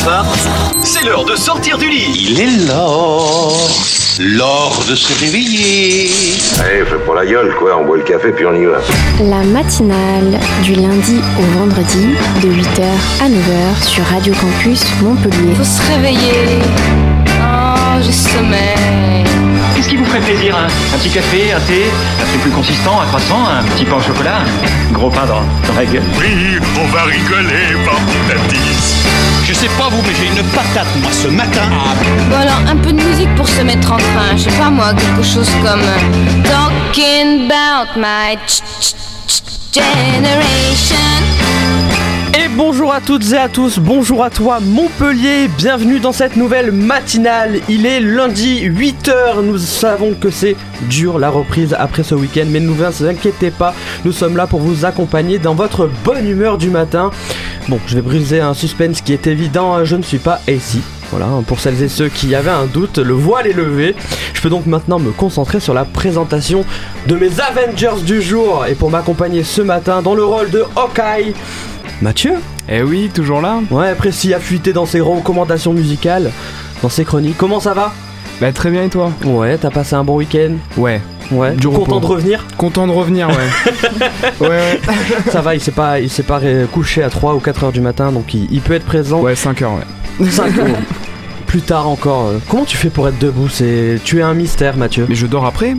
porte. C'est l'heure de sortir du lit. Il est l'heure de se réveiller. Allez, fais pas la gueule, quoi, on boit le café puis on y va. La matinale du lundi au vendredi de 8h à 9h sur Radio Campus Montpellier. Faut se réveiller. Oh, j'ai sommeil. Qu'est-ce qui vous ferait plaisir, hein? Un petit café, un thé, un truc plus consistant, un croissant, un petit pain au chocolat, un gros pain dans la gueule. Oui, on va rigoler, petit à petit. Je sais pas vous, mais j'ai une patate, moi, ce matin. Bon alors, un peu de musique pour se mettre en train. Je sais pas moi, quelque chose comme Talking about my generation. Et bonjour à toutes et à tous, bonjour à toi Montpellier, bienvenue dans cette nouvelle matinale. Il est lundi 8h, nous savons que c'est dur la reprise après ce week-end, mais ne vous inquiétez pas, nous sommes là pour vous accompagner dans votre bonne humeur du matin. Bon, je vais briser un suspense qui est évident, je ne suis pas AC. Voilà, pour celles et ceux qui avaient un doute, le voile est levé. Je peux donc maintenant me concentrer sur la présentation de mes Avengers du jour. Et pour m'accompagner ce matin dans le rôle de Hawkeye, Mathieu. Eh oui, toujours là. Ouais, précis à fuiter dans ses recommandations musicales, dans ses chroniques. Comment ça va ? Bah très bien et toi ? Ouais, t'as passé un bon week-end ? Ouais. Content de revenir ? Content de revenir, ouais. ouais. Ça va, il s'est pas couché à 3 ou 4 heures du matin, donc il peut être présent. Ouais, 5 heures, ouais. 5 heures. Plus tard encore. Comment tu fais pour être debout ? Tu es un mystère, Mathieu. Mais je dors après.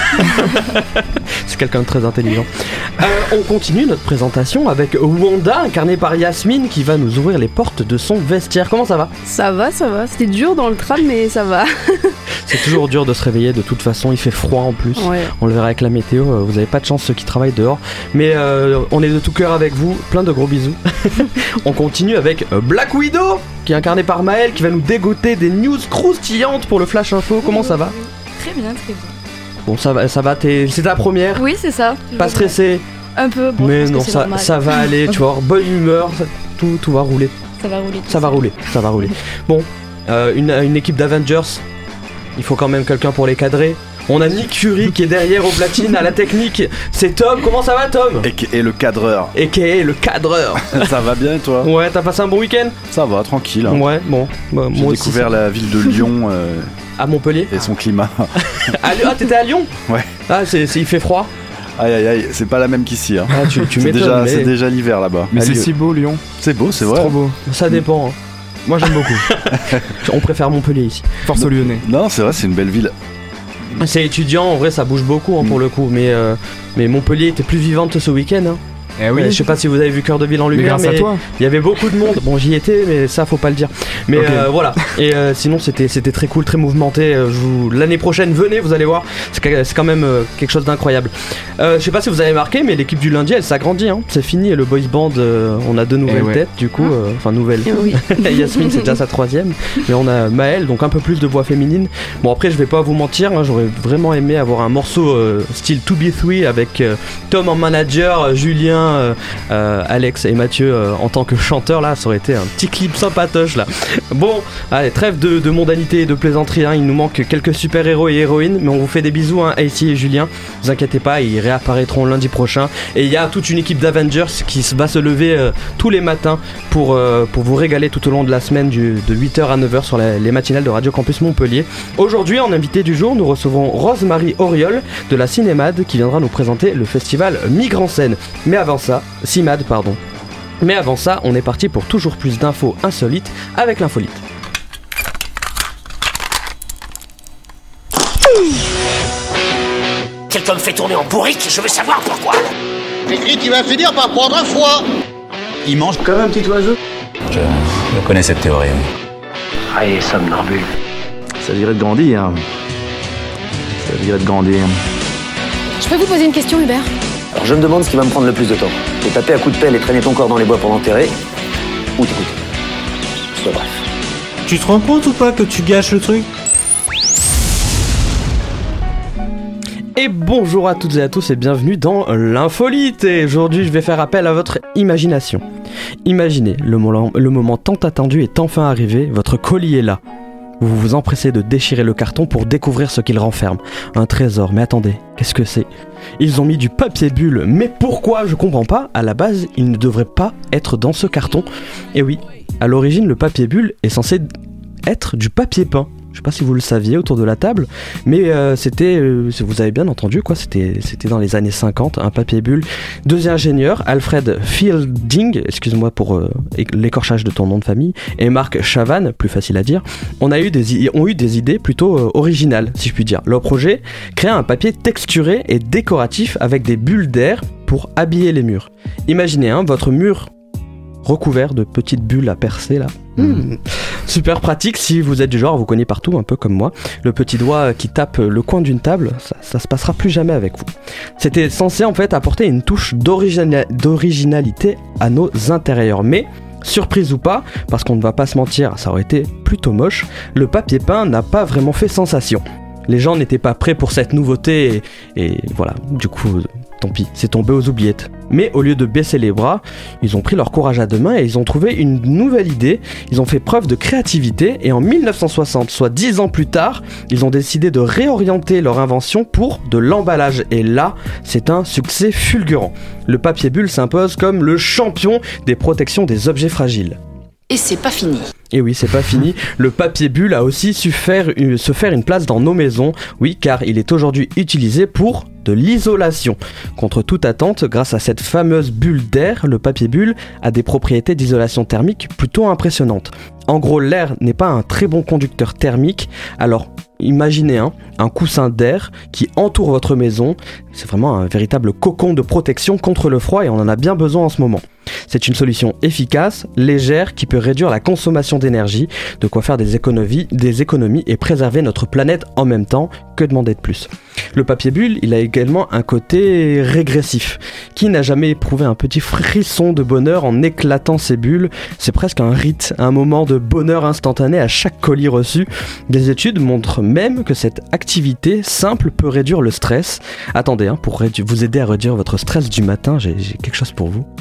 C'est quelqu'un de très intelligent. On continue notre présentation avec Wanda, incarnée par Yasmine, qui va nous ouvrir les portes de son vestiaire. Comment ça va ? Ça va. C'était dur dans le tram, mais ça va. C'est toujours dur de se réveiller, de toute façon. Il fait froid en plus. Ouais. On le verra avec la météo. Vous avez pas de chance, ceux qui travaillent dehors. Mais on est de tout cœur avec vous. Plein de gros bisous. On continue avec Black Widow, qui est incarnée par Maëlle, qui va nous dégoter des news croustillantes pour le Flash Info. Comment ça va ? Très bien. Bon, ça va, c'est ta première ? Oui, c'est ça. Pas stressé ? Un peu, bon, mais non, ça va aller, tu vas avoir bonne humeur, tout va rouler. Ça va rouler. Bon, une équipe d'Avengers, il faut quand même quelqu'un pour les cadrer. On a Nick Fury qui est derrière au platine à la technique. C'est Tom. Comment ça va, Tom ? Et le cadreur. Ça va bien et toi ? Ouais, t'as passé un bon week-end ? Ça va, tranquille. Hein. Ouais, bon. Bah, j'ai découvert la ville de Lyon. À Montpellier ? Et son climat. Ah, t'étais à Lyon ? Ouais. Ah, il fait froid ? Aïe, c'est pas la même qu'ici. Hein. Ah, tu m'étonnes. C'est déjà l'hiver là-bas. Mais c'est si beau, Lyon. C'est beau, c'est vrai. Trop beau. Ça dépend. Hein. Moi, j'aime beaucoup. On préfère Montpellier ici. Force aux Lyonnais. Non, c'est vrai, c'est une belle ville. C'est étudiant, en vrai ça bouge beaucoup pour le coup, mais Montpellier était plus vivante ce week-end. Hein. Eh oui. Je sais pas si vous avez vu Cœur de Ville en lumière, mais il y avait beaucoup de monde. Bon, j'y étais, mais ça faut pas le dire. Mais okay. Voilà. Et sinon c'était très cool, très mouvementé. L'année prochaine, venez, vous allez voir. C'est quand même quelque chose d'incroyable. Je sais pas si vous avez marqué, mais l'équipe du lundi, elle s'agrandit. Hein. C'est fini, le boys band. On a 2 nouvelles têtes, du coup. Enfin nouvelles. Oui. Yasmine, c'est déjà sa 3e. Mais on a Maëlle, donc un peu plus de voix féminine. Bon après, je vais pas vous mentir. Hein, j'aurais vraiment aimé avoir un morceau style 2B3 avec Tom en manager, Julien. Alex et Mathieu en tant que chanteurs, là ça aurait été un petit clip sympatoche là. Bon, allez, trêve de mondanité et de plaisanterie, hein. Il nous manque quelques super héros et héroïnes, mais on vous fait des bisous, hein, AC et Julien, vous inquiétez pas, ils réapparaîtront lundi prochain. Et il y a toute une équipe d'Avengers qui va se lever tous les matins pour vous régaler tout au long de la semaine de 8h à 9h sur les matinales de Radio Campus Montpellier. Aujourd'hui, en invité du jour, nous recevons Rose-Marie Auriol de la Cinémad qui viendra nous présenter le festival Migre en scène. Mais avant ça, CIMAD, pardon. Mais avant ça, on est parti pour toujours plus d'infos insolites avec l'infolite. Quelqu'un me fait tourner en bourrique, je veux savoir pourquoi. J'ai cru qu'il va finir par prendre un foie. Il mange comme un petit oiseau. Je connais cette théorie. Allez, somnambule. Ça dirait de grandir. Je peux vous poser une question, Hubert ? Alors je me demande ce qui va me prendre le plus de temps. Te taper à coups de pelle et traîner ton corps dans les bois pour l'enterrer, ou t'écouter. Soit bref. Tu te rends compte ou pas que tu gâches le truc ? Et bonjour à toutes et à tous et bienvenue dans l'Infolite. Et aujourd'hui je vais faire appel à votre imagination. Imaginez, le moment tant attendu est enfin arrivé, votre colis est là. Vous vous empressez de déchirer le carton pour découvrir ce qu'il renferme. Un trésor, mais attendez, qu'est-ce que c'est ? Ils ont mis du papier bulle, mais pourquoi ? Je comprends pas, à la base, il ne devrait pas être dans ce carton. Et oui, À l'origine, le papier bulle est censé être du papier peint. Je sais pas si vous le saviez autour de la table, mais vous avez bien entendu quoi, c'était dans les années 50, un papier bulle. Deux ingénieurs, Alfred Fielding, excuse-moi pour l'écorchage de ton nom de famille, et Marc Chavannes, plus facile à dire, ont eu des idées plutôt originales, si je puis dire. Leur projet, créer un papier texturé et décoratif avec des bulles d'air pour habiller les murs. Imaginez votre mur recouvert de petites bulles à percer là. Super pratique si vous êtes du genre à vous cogner partout, un peu comme moi. Le petit doigt qui tape le coin d'une table, ça se passera plus jamais avec vous. C'était censé en fait apporter une touche d'originalité à nos intérieurs. Mais, surprise ou pas, parce qu'on ne va pas se mentir, ça aurait été plutôt moche, le papier peint n'a pas vraiment fait sensation. Les gens n'étaient pas prêts pour cette nouveauté et voilà, du coup, tant pis, c'est tombé aux oubliettes. Mais au lieu de baisser les bras, ils ont pris leur courage à deux mains et ils ont trouvé une nouvelle idée. Ils ont fait preuve de créativité et en 1960, soit 10 ans plus tard, ils ont décidé de réorienter leur invention pour de l'emballage. Et là, c'est un succès fulgurant. Le papier bulle s'impose comme le champion des protections des objets fragiles. Et c'est pas fini. Et oui, c'est pas fini. Le papier bulle a aussi su se faire une place dans nos maisons. Oui, car il est aujourd'hui utilisé pour de l'isolation. Contre toute attente, grâce à cette fameuse bulle d'air, le papier bulle a des propriétés d'isolation thermique plutôt impressionnantes. En gros, l'air n'est pas un très bon conducteur thermique, alors imaginez un coussin d'air qui entoure votre maison. C'est vraiment un véritable cocon de protection contre le froid et on en a bien besoin en ce moment. C'est une solution efficace, légère, qui peut réduire la consommation d'énergie, de quoi faire des économies et préserver notre planète en même temps. Que demander de plus ? Le papier bulle, il a également un côté régressif. Qui n'a jamais éprouvé un petit frisson de bonheur en éclatant ses bulles ? C'est presque un rite, un moment de bonheur instantané à chaque colis reçu. Des études montrent même que cette activité simple peut réduire le stress. Attendez, pour vous aider à réduire votre stress du matin, j'ai quelque chose pour vous.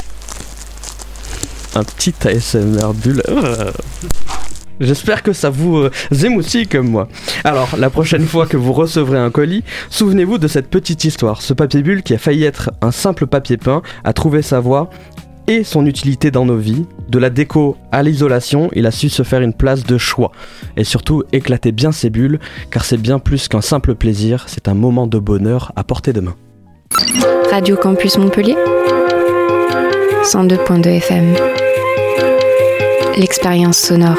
Un petit ASMR bulle. J'espère que ça vous émoustille comme moi. Alors, la prochaine fois que vous recevrez un colis, souvenez-vous de cette petite histoire. Ce papier bulle qui a failli être un simple papier peint a trouvé sa voie et son utilité dans nos vies. De la déco à l'isolation, il a su se faire une place de choix. Et surtout, éclater bien ses bulles, car c'est bien plus qu'un simple plaisir, c'est un moment de bonheur à portée de main. Radio Campus Montpellier 102.2 FM. L'expérience sonore.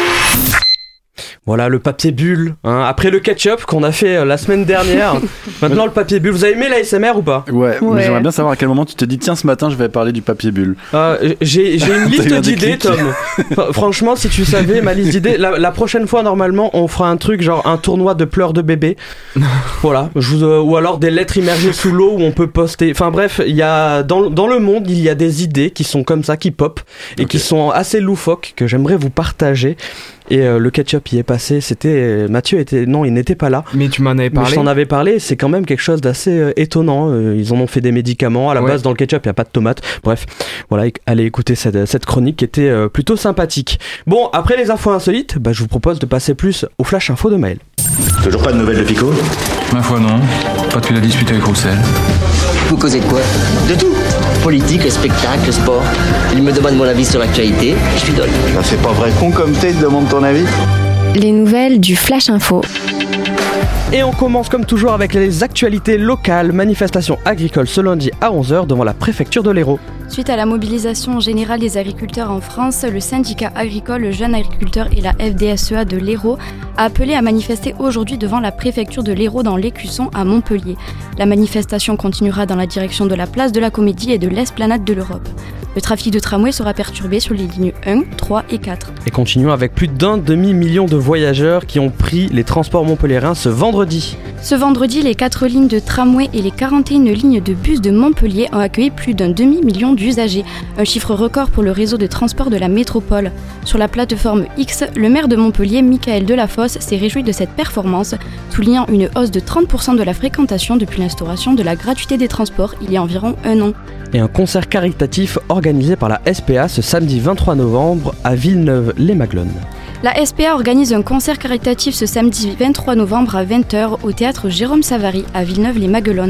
Voilà le papier bulle, après le ketchup qu'on a fait la semaine dernière, maintenant le papier bulle. Vous avez aimé l'ASMR ou pas ? Ouais, mais j'aimerais bien savoir à quel moment tu te dis tiens ce matin je vais parler du papier bulle. J'ai une liste d'idées Tom. Franchement si tu savais ma liste d'idées, la prochaine fois normalement on fera un truc genre un tournoi de pleurs de bébé. Voilà, ou alors des lettres immergées sous l'eau où on peut poster. Enfin bref, il y a dans le monde il y a des idées qui sont comme ça, qui pop et qui sont assez loufoques que j'aimerais vous partager. Et le ketchup y est passé, Mathieu il n'était pas là. Mais tu m'en avais parlé. Mais je t'en avais parlé, c'est quand même quelque chose d'assez étonnant. Ils en ont fait des médicaments. À la base, dans le ketchup, il n'y a pas de tomates. Bref, voilà, allez écouter cette chronique qui était plutôt sympathique. Bon, après les infos insolites, je vous propose de passer plus au flash info de Maël. Toujours pas de nouvelles de Pico ? Ma foi non, pas depuis la dispute avec Roussel. Vous causez de quoi ? De tout. Politique, spectacle, sport. Il me demande mon avis sur l'actualité, je lui donne. C'est pas vrai con comme t'es, il te demande ton avis. Les nouvelles du Flash Info. Et on commence comme toujours avec les actualités locales. Manifestation agricole ce lundi à 11h devant la préfecture de l'Hérault. Suite à la mobilisation générale des agriculteurs en France, le syndicat agricole, le Jeune Agriculteur et la FDSEA de l'Hérault a appelé à manifester aujourd'hui devant la préfecture de l'Hérault dans l'Écusson à Montpellier. La manifestation continuera dans la direction de la place de la Comédie et de l'Esplanade de l'Europe. Le trafic de tramway sera perturbé sur les lignes 1, 3 et 4. Et continuons avec plus d'un demi-million de voyageurs qui ont pris les transports montpelliérains ce vendredi. Ce vendredi, les 4 lignes de tramway et les 41 lignes de bus de Montpellier ont accueilli plus d'un demi-million d'usagers, un chiffre record pour le réseau de transport de la métropole. Sur la plateforme X, le maire de Montpellier, Michael Delafosse, s'est réjoui de cette performance, soulignant une hausse de 30% de la fréquentation depuis l'instauration de la gratuité des transports il y a environ un an. Et un concert caritatif organisé par la SPA ce samedi 23 novembre à Villeneuve-les-Maglones. La SPA organise un concert caritatif ce samedi 23 novembre à 20h au théâtre Jérôme Savary à Villeneuve-les-Maglones.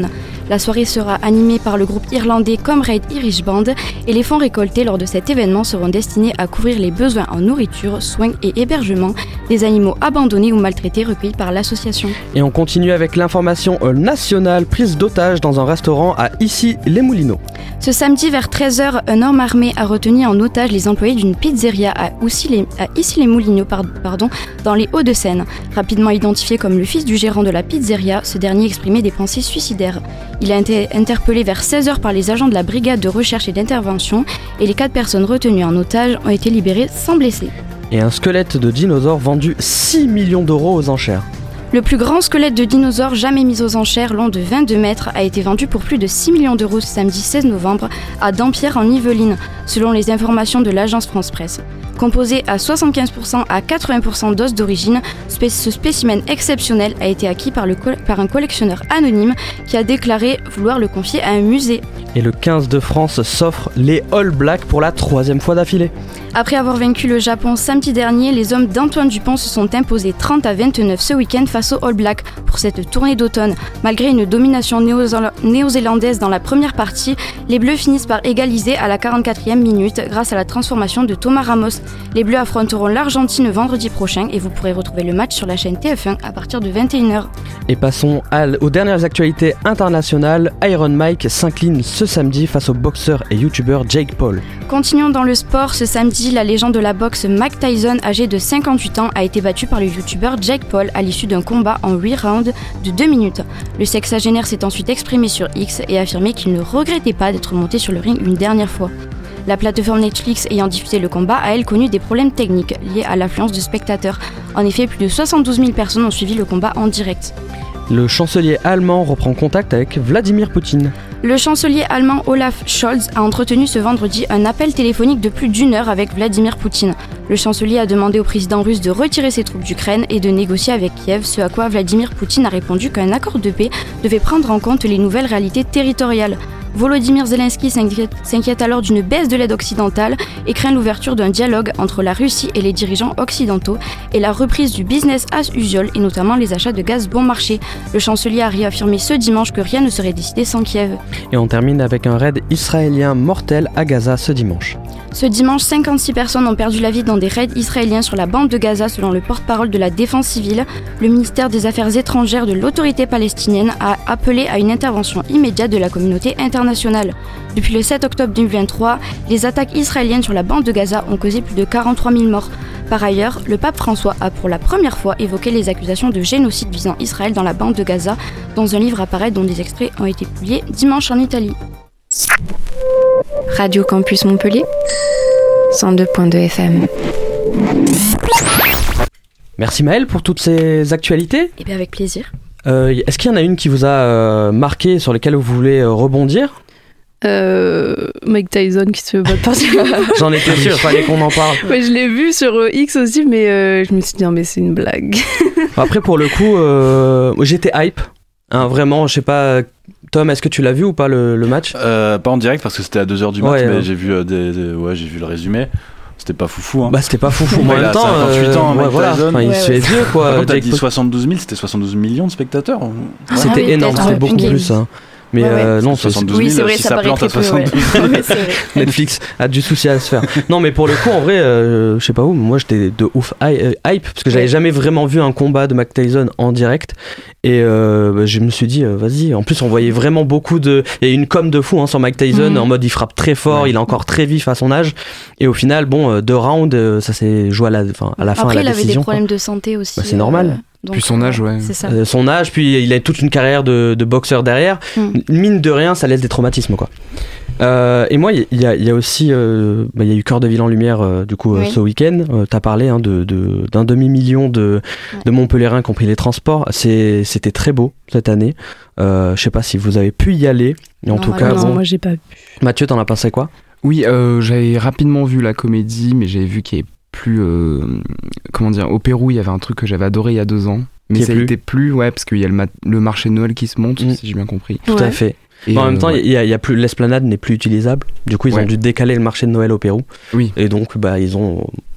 La soirée sera animée par le groupe irlandais Comrade Irish Band et les fonds récoltés lors de cet événement seront destinés à couvrir les besoins en nourriture, soins et hébergement des animaux abandonnés ou maltraités recueillis par l'association. Et on continue avec l'information nationale, prise d'otage dans un restaurant à Issy-les-Moulineaux. Ce samedi vers 13h, un homme armé a retenu en otage les employés d'une pizzeria à Issy-les-Moulineaux dans les Hauts-de-Seine. Rapidement identifié comme le fils du gérant de la pizzeria, ce dernier exprimait des pensées suicidaires. Il a été interpellé vers 16h par les agents de la brigade de recherche et d'intervention et les 4 personnes retenues en otage ont été libérées sans blessés. Et un squelette de dinosaure vendu 6 millions d'euros aux enchères. Le plus grand squelette de dinosaure jamais mis aux enchères, long de 22 mètres, a été vendu pour plus de 6 millions d'euros ce samedi 16 novembre à Dampierre en Yvelines, selon les informations de l'agence France Presse. Composé à 75% à 80% d'os d'origine, ce spécimen exceptionnel a été acquis par un collectionneur anonyme qui a déclaré vouloir le confier à un musée. Et le 15 de France s'offre les All Blacks pour la 3e fois d'affilée. Après avoir vaincu le Japon samedi dernier, les hommes d'Antoine Dupont se sont imposés 30-29 ce week-end face aux All Blacks pour cette tournée d'automne. Malgré une domination néo-zélandaise dans la première partie, les Bleus finissent par égaliser à la 44e minute grâce à la transformation de Thomas Ramos. Les Bleus affronteront l'Argentine vendredi prochain et vous pourrez retrouver le match sur la chaîne TF1 à partir de 21h. Et passons aux dernières actualités internationales. Iron Mike s'incline ce samedi face au boxeur et youtubeur Jake Paul. Continuons dans le sport. Ce samedi, la légende de la boxe Mike Tyson, âgé de 58 ans, a été battu par le youtubeur Jake Paul à l'issue d'un combat en 8 rounds de 2 minutes. Le sexagénaire s'est ensuite exprimé sur X et affirmé qu'il ne regrettait pas d'être monté sur le ring une dernière fois. La plateforme Netflix ayant diffusé le combat a elle connu des problèmes techniques liés à l'affluence de spectateurs. En effet, plus de 72 000 personnes ont suivi le combat en direct. Le chancelier allemand reprend contact avec Vladimir Poutine. Le chancelier allemand Olaf Scholz a entretenu ce vendredi un appel téléphonique de plus d'1 heure avec Vladimir Poutine. Le chancelier a demandé au président russe de retirer ses troupes d'Ukraine et de négocier avec Kiev, ce à quoi Vladimir Poutine a répondu qu'un accord de paix devait prendre en compte les nouvelles réalités territoriales. Volodymyr Zelensky s'inquiète alors d'une baisse de l'aide occidentale et craint l'ouverture d'un dialogue entre la Russie et les dirigeants occidentaux et la reprise du business as usual et notamment les achats de gaz bon marché. Le chancelier a réaffirmé ce dimanche que rien ne serait décidé sans Kiev. Et on termine avec un raid israélien mortel à Gaza ce dimanche. Ce dimanche, 56 personnes ont perdu la vie dans des raids israéliens sur la bande de Gaza selon le porte-parole de la Défense civile. Le ministère des Affaires étrangères de l'autorité palestinienne a appelé à une intervention immédiate de la communauté internationale. Depuis le 7 octobre 2023, les attaques israéliennes sur la bande de Gaza ont causé plus de 43 000 morts. Par ailleurs, le pape François a pour la première fois évoqué les accusations de génocide visant Israël dans la bande de Gaza dans un livre à paraître dont des extraits ont été publiés dimanche en Italie. Radio Campus Montpellier 102.2 FM. Merci Maëlle pour toutes ces actualités. Et bien avec plaisir. Est-ce qu'il y en a une qui vous a marqué, sur lesquelles vous voulez rebondir? Mike Tyson qui se bat partir. J'en étais sûr, fallait qu'on en parle. Ouais, je l'ai vu sur X aussi, mais je me suis dit non, mais c'est une blague. Après pour le coup, j'étais hype. Hein, vraiment, je sais pas. Tom, est-ce que tu l'as vu ou pas le match? Pas en direct parce que c'était à 2h du mat, mais j'ai vu j'ai vu le résumé. C'était pas foufou. Hein. Bah c'était pas foufou. En même temps, 58 ans, Mike Tyson. Enfin, il se fait vieux quoi. Par contre, t'as dit 72 000, c'était 72 millions de spectateurs. C'était énorme, c'était beaucoup plus. Hein. Mais non, 72 000, oui, c'est vrai, si ça ça plante à 72 000. Netflix a du souci à se faire. Non, mais pour le coup, en vrai, je sais pas où, moi j'étais de ouf hype parce que j'avais jamais vraiment vu un combat de Mike Tyson en direct. Et je me suis dit, vas-y. En plus, on voyait vraiment beaucoup de. Il y a une com de fou sur Mike Tyson, en mode il frappe très fort, il est encore très vif à son âge. Et au final, bon, 2 rounds, ça s'est joué à la fin à la Après, décision. il avait des problèmes de santé aussi. Bah, c'est normal. Donc, puis son âge, ouais. C'est ça. Son âge, puis il a toute une carrière de boxeur derrière. Mine de rien, ça laisse des traumatismes, quoi. Et moi, il y a aussi, il y a eu Cœur de ville en lumière, du coup, ce week-end. T'as parlé d'un demi-million de Montpelliérains qui ont pris les transports. C'était très beau cette année. Je sais pas si vous avez pu y aller. En tout cas, non, moi j'ai pas pu. Mathieu, t'en as pensé quoi? Oui, j'avais rapidement vu la comédie, mais j'avais vu qu'il y avait plus comment dire, au Pérou il y avait un truc que j'avais adoré il y a 2 ans, mais ça n'était plus, parce qu'il y a le marché de Noël qui se monte, si j'ai bien compris. Tout à fait. Et en même temps, il y a plus, l'esplanade n'est plus utilisable. Du coup, ils ont dû décaler le marché de Noël au Pérou. Oui. Et donc, ils ont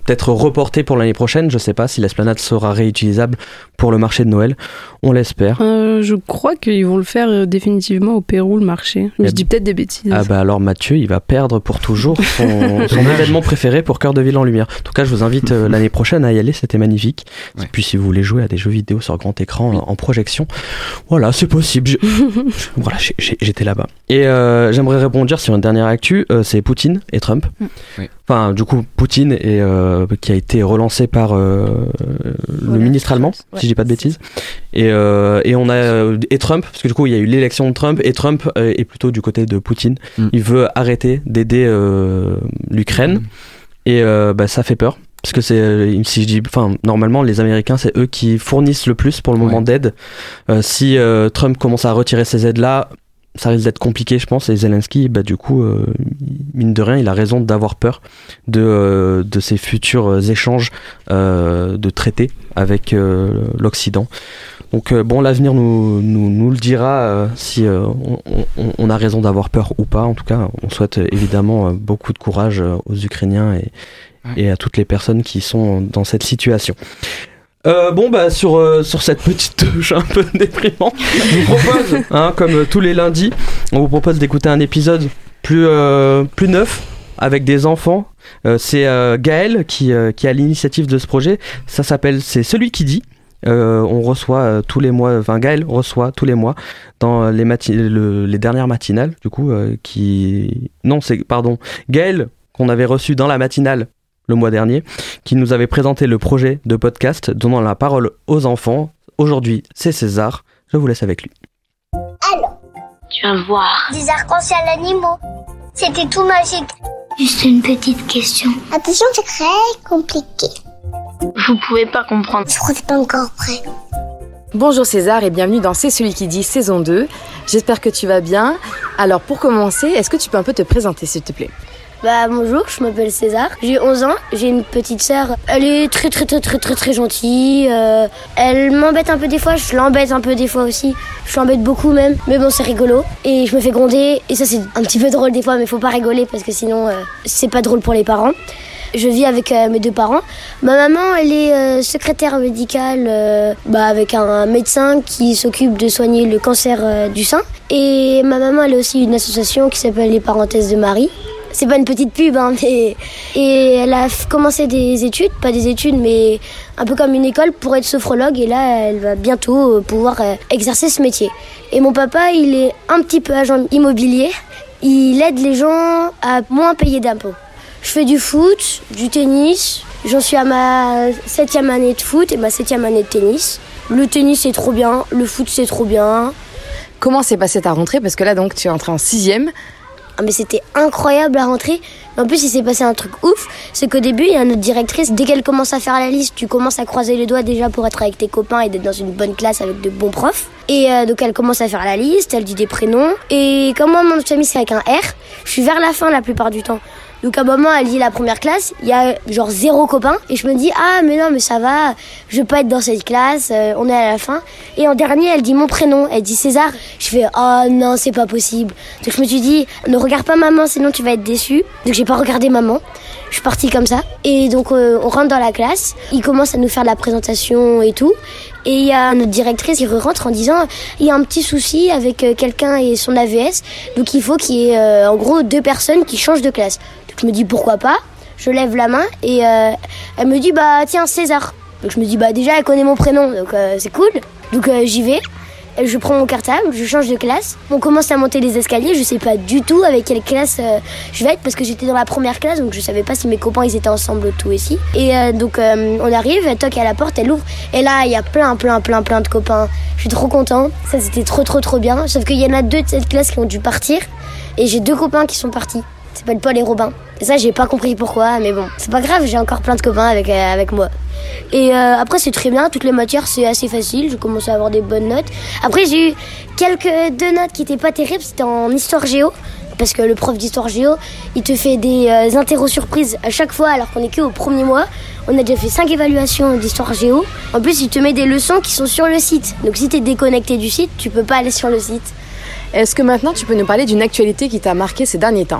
peut-être reporté pour l'année prochaine. Je sais pas si l'esplanade sera réutilisable pour le marché de Noël. On l'espère. Je crois qu'ils vont le faire définitivement au Pérou, le marché. Mais je dis peut-être des bêtises. Ah bah alors Mathieu, il va perdre pour toujours son événement préféré pour Cœur de Ville en Lumière. En tout cas, je vous invite l'année prochaine à y aller, c'était magnifique. Ouais. Et puis si vous voulez jouer à des jeux vidéo sur grand écran en projection, voilà, c'est possible. Voilà, j'étais là-bas. Et j'aimerais rebondir sur une dernière actu, c'est Poutine et Trump. Oui. Enfin, du coup, Poutine qui a été relancé par le ministre allemand, si je dis pas de bêtises. Et on a et Trump, parce que du coup, il y a eu l'élection de Trump, et Trump est plutôt du côté de Poutine. Il veut arrêter d'aider l'Ukraine, et ça fait peur. Parce que si je dis, normalement, les Américains, c'est eux qui fournissent le plus pour le moment d'aide. Si Trump commence à retirer ces aides-là, ça risque d'être compliqué, je pense. Et Zelensky, du coup, mine de rien, il a raison d'avoir peur de ces futurs échanges de traités avec l'Occident. Donc l'avenir nous le dira si on a raison d'avoir peur ou pas. En tout cas, on souhaite évidemment beaucoup de courage aux Ukrainiens et à toutes les personnes qui sont dans cette situation. Sur cette petite touche un peu déprimante, je vous propose, comme tous les lundis, on vous propose d'écouter un épisode plus neuf avec des enfants. C'est Gaël qui a l'initiative de ce projet. Ça s'appelle C'est celui qui dit. On reçoit tous les mois, Gaël reçoit tous les mois dans les dernières matinales, du coup, Gaël qu'on avait reçu dans la matinale le mois dernier, qui nous avait présenté le projet de podcast donnant la parole aux enfants. Aujourd'hui, c'est César. Je vous laisse avec lui. Alors, tu vas voir des arcs-en-ciel animaux. C'était tout magique. Juste une petite question. Attention, c'est très compliqué. Vous pouvez pas comprendre. Je crois que c'est pas encore prêt. Bonjour César et bienvenue dans C'est celui qui dit saison 2. J'espère que tu vas bien. Alors pour commencer, est-ce que tu peux un peu te présenter s'il te plaît ? Bonjour, je m'appelle César, j'ai 11 ans, j'ai une petite sœur, elle est très gentille, elle m'embête un peu des fois, je l'embête un peu des fois aussi, je l'embête beaucoup même, mais bon c'est rigolo, et je me fais gronder, et ça c'est un petit peu drôle des fois, mais faut pas rigoler parce que sinon c'est pas drôle pour les parents. Je vis avec mes deux parents. Ma maman, elle est secrétaire médicale avec un médecin qui s'occupe de soigner le cancer du sein. Et ma maman, elle a aussi une association qui s'appelle Les Parenthèses de Marie. C'est pas une petite pub, mais... Et elle a commencé des études, pas des études, mais un peu comme une école pour être sophrologue. Et là, elle va bientôt pouvoir exercer ce métier. Et mon papa, il est un petit peu agent immobilier. Il aide les gens à moins payer d'impôts. Je fais du foot, du tennis. J'en suis à ma 7e année de foot et ma 7e année de tennis. Le tennis, c'est trop bien. Le foot, c'est trop bien. Comment s'est passée ta rentrée ? Parce que là, donc, tu es entrée en 6e. Ah mais c'était incroyable la rentrée. En plus, il s'est passé un truc ouf. C'est qu'au début, il y a notre directrice. Dès qu'elle commence à faire la liste, tu commences à croiser les doigts déjà pour être avec tes copains et d'être dans une bonne classe avec de bons profs. Et donc, elle commence à faire la liste. Elle dit des prénoms. Et comme moi, mon famille, c'est avec un R, je suis vers la fin la plupart du temps. Donc à un moment, elle dit la première classe, il y a genre 0 copain. Et je me dis, mais non, mais ça va, je veux pas être dans cette classe, on est à la fin. Et en dernier, elle dit mon prénom, elle dit César. Je fais, non, c'est pas possible. Donc je me suis dit, ne regarde pas maman, sinon tu vas être déçu. Donc j'ai pas regardé maman, je suis partie comme ça. Et donc on rentre dans la classe, il commence à nous faire de la présentation et tout. Et il y a notre directrice qui rentre en disant il y a un petit souci avec quelqu'un et son AVS. Donc il faut qu'il y ait en gros 2 personnes qui changent de classe. Donc je me dis pourquoi pas. Je lève la main et elle me dit tiens César. Donc je me dis déjà elle connaît mon prénom donc c'est cool. Donc j'y vais. Je prends mon cartable, je change de classe. On commence à monter les escaliers. Je sais pas du tout avec quelle classe je vais être parce que j'étais dans la première classe donc je savais pas si mes copains ils étaient ensemble tout ici. Et donc on arrive, elle toque à la porte, elle ouvre et là il y a plein de copains. Je suis trop content. Ça c'était trop bien. Sauf qu'il y en a 2 de cette classe qui ont dû partir et j'ai 2 copains qui sont partis. Ça s'appelle Paul et Robin. Et ça j'ai pas compris pourquoi mais bon c'est pas grave, j'ai encore plein de copains avec moi. Et après c'est très bien, toutes les matières c'est assez facile, je commence à avoir des bonnes notes. Après j'ai eu 2 notes qui étaient pas terribles, c'était en histoire géo. Parce que le prof d'histoire géo, il te fait des interros surprises à chaque fois alors qu'on est qu'au premier mois. On a déjà fait 5 évaluations d'histoire géo. En plus il te met des leçons qui sont sur le site. Donc si t'es déconnecté du site, tu peux pas aller sur le site. Est-ce que maintenant tu peux nous parler d'une actualité qui t'a marqué ces derniers temps ?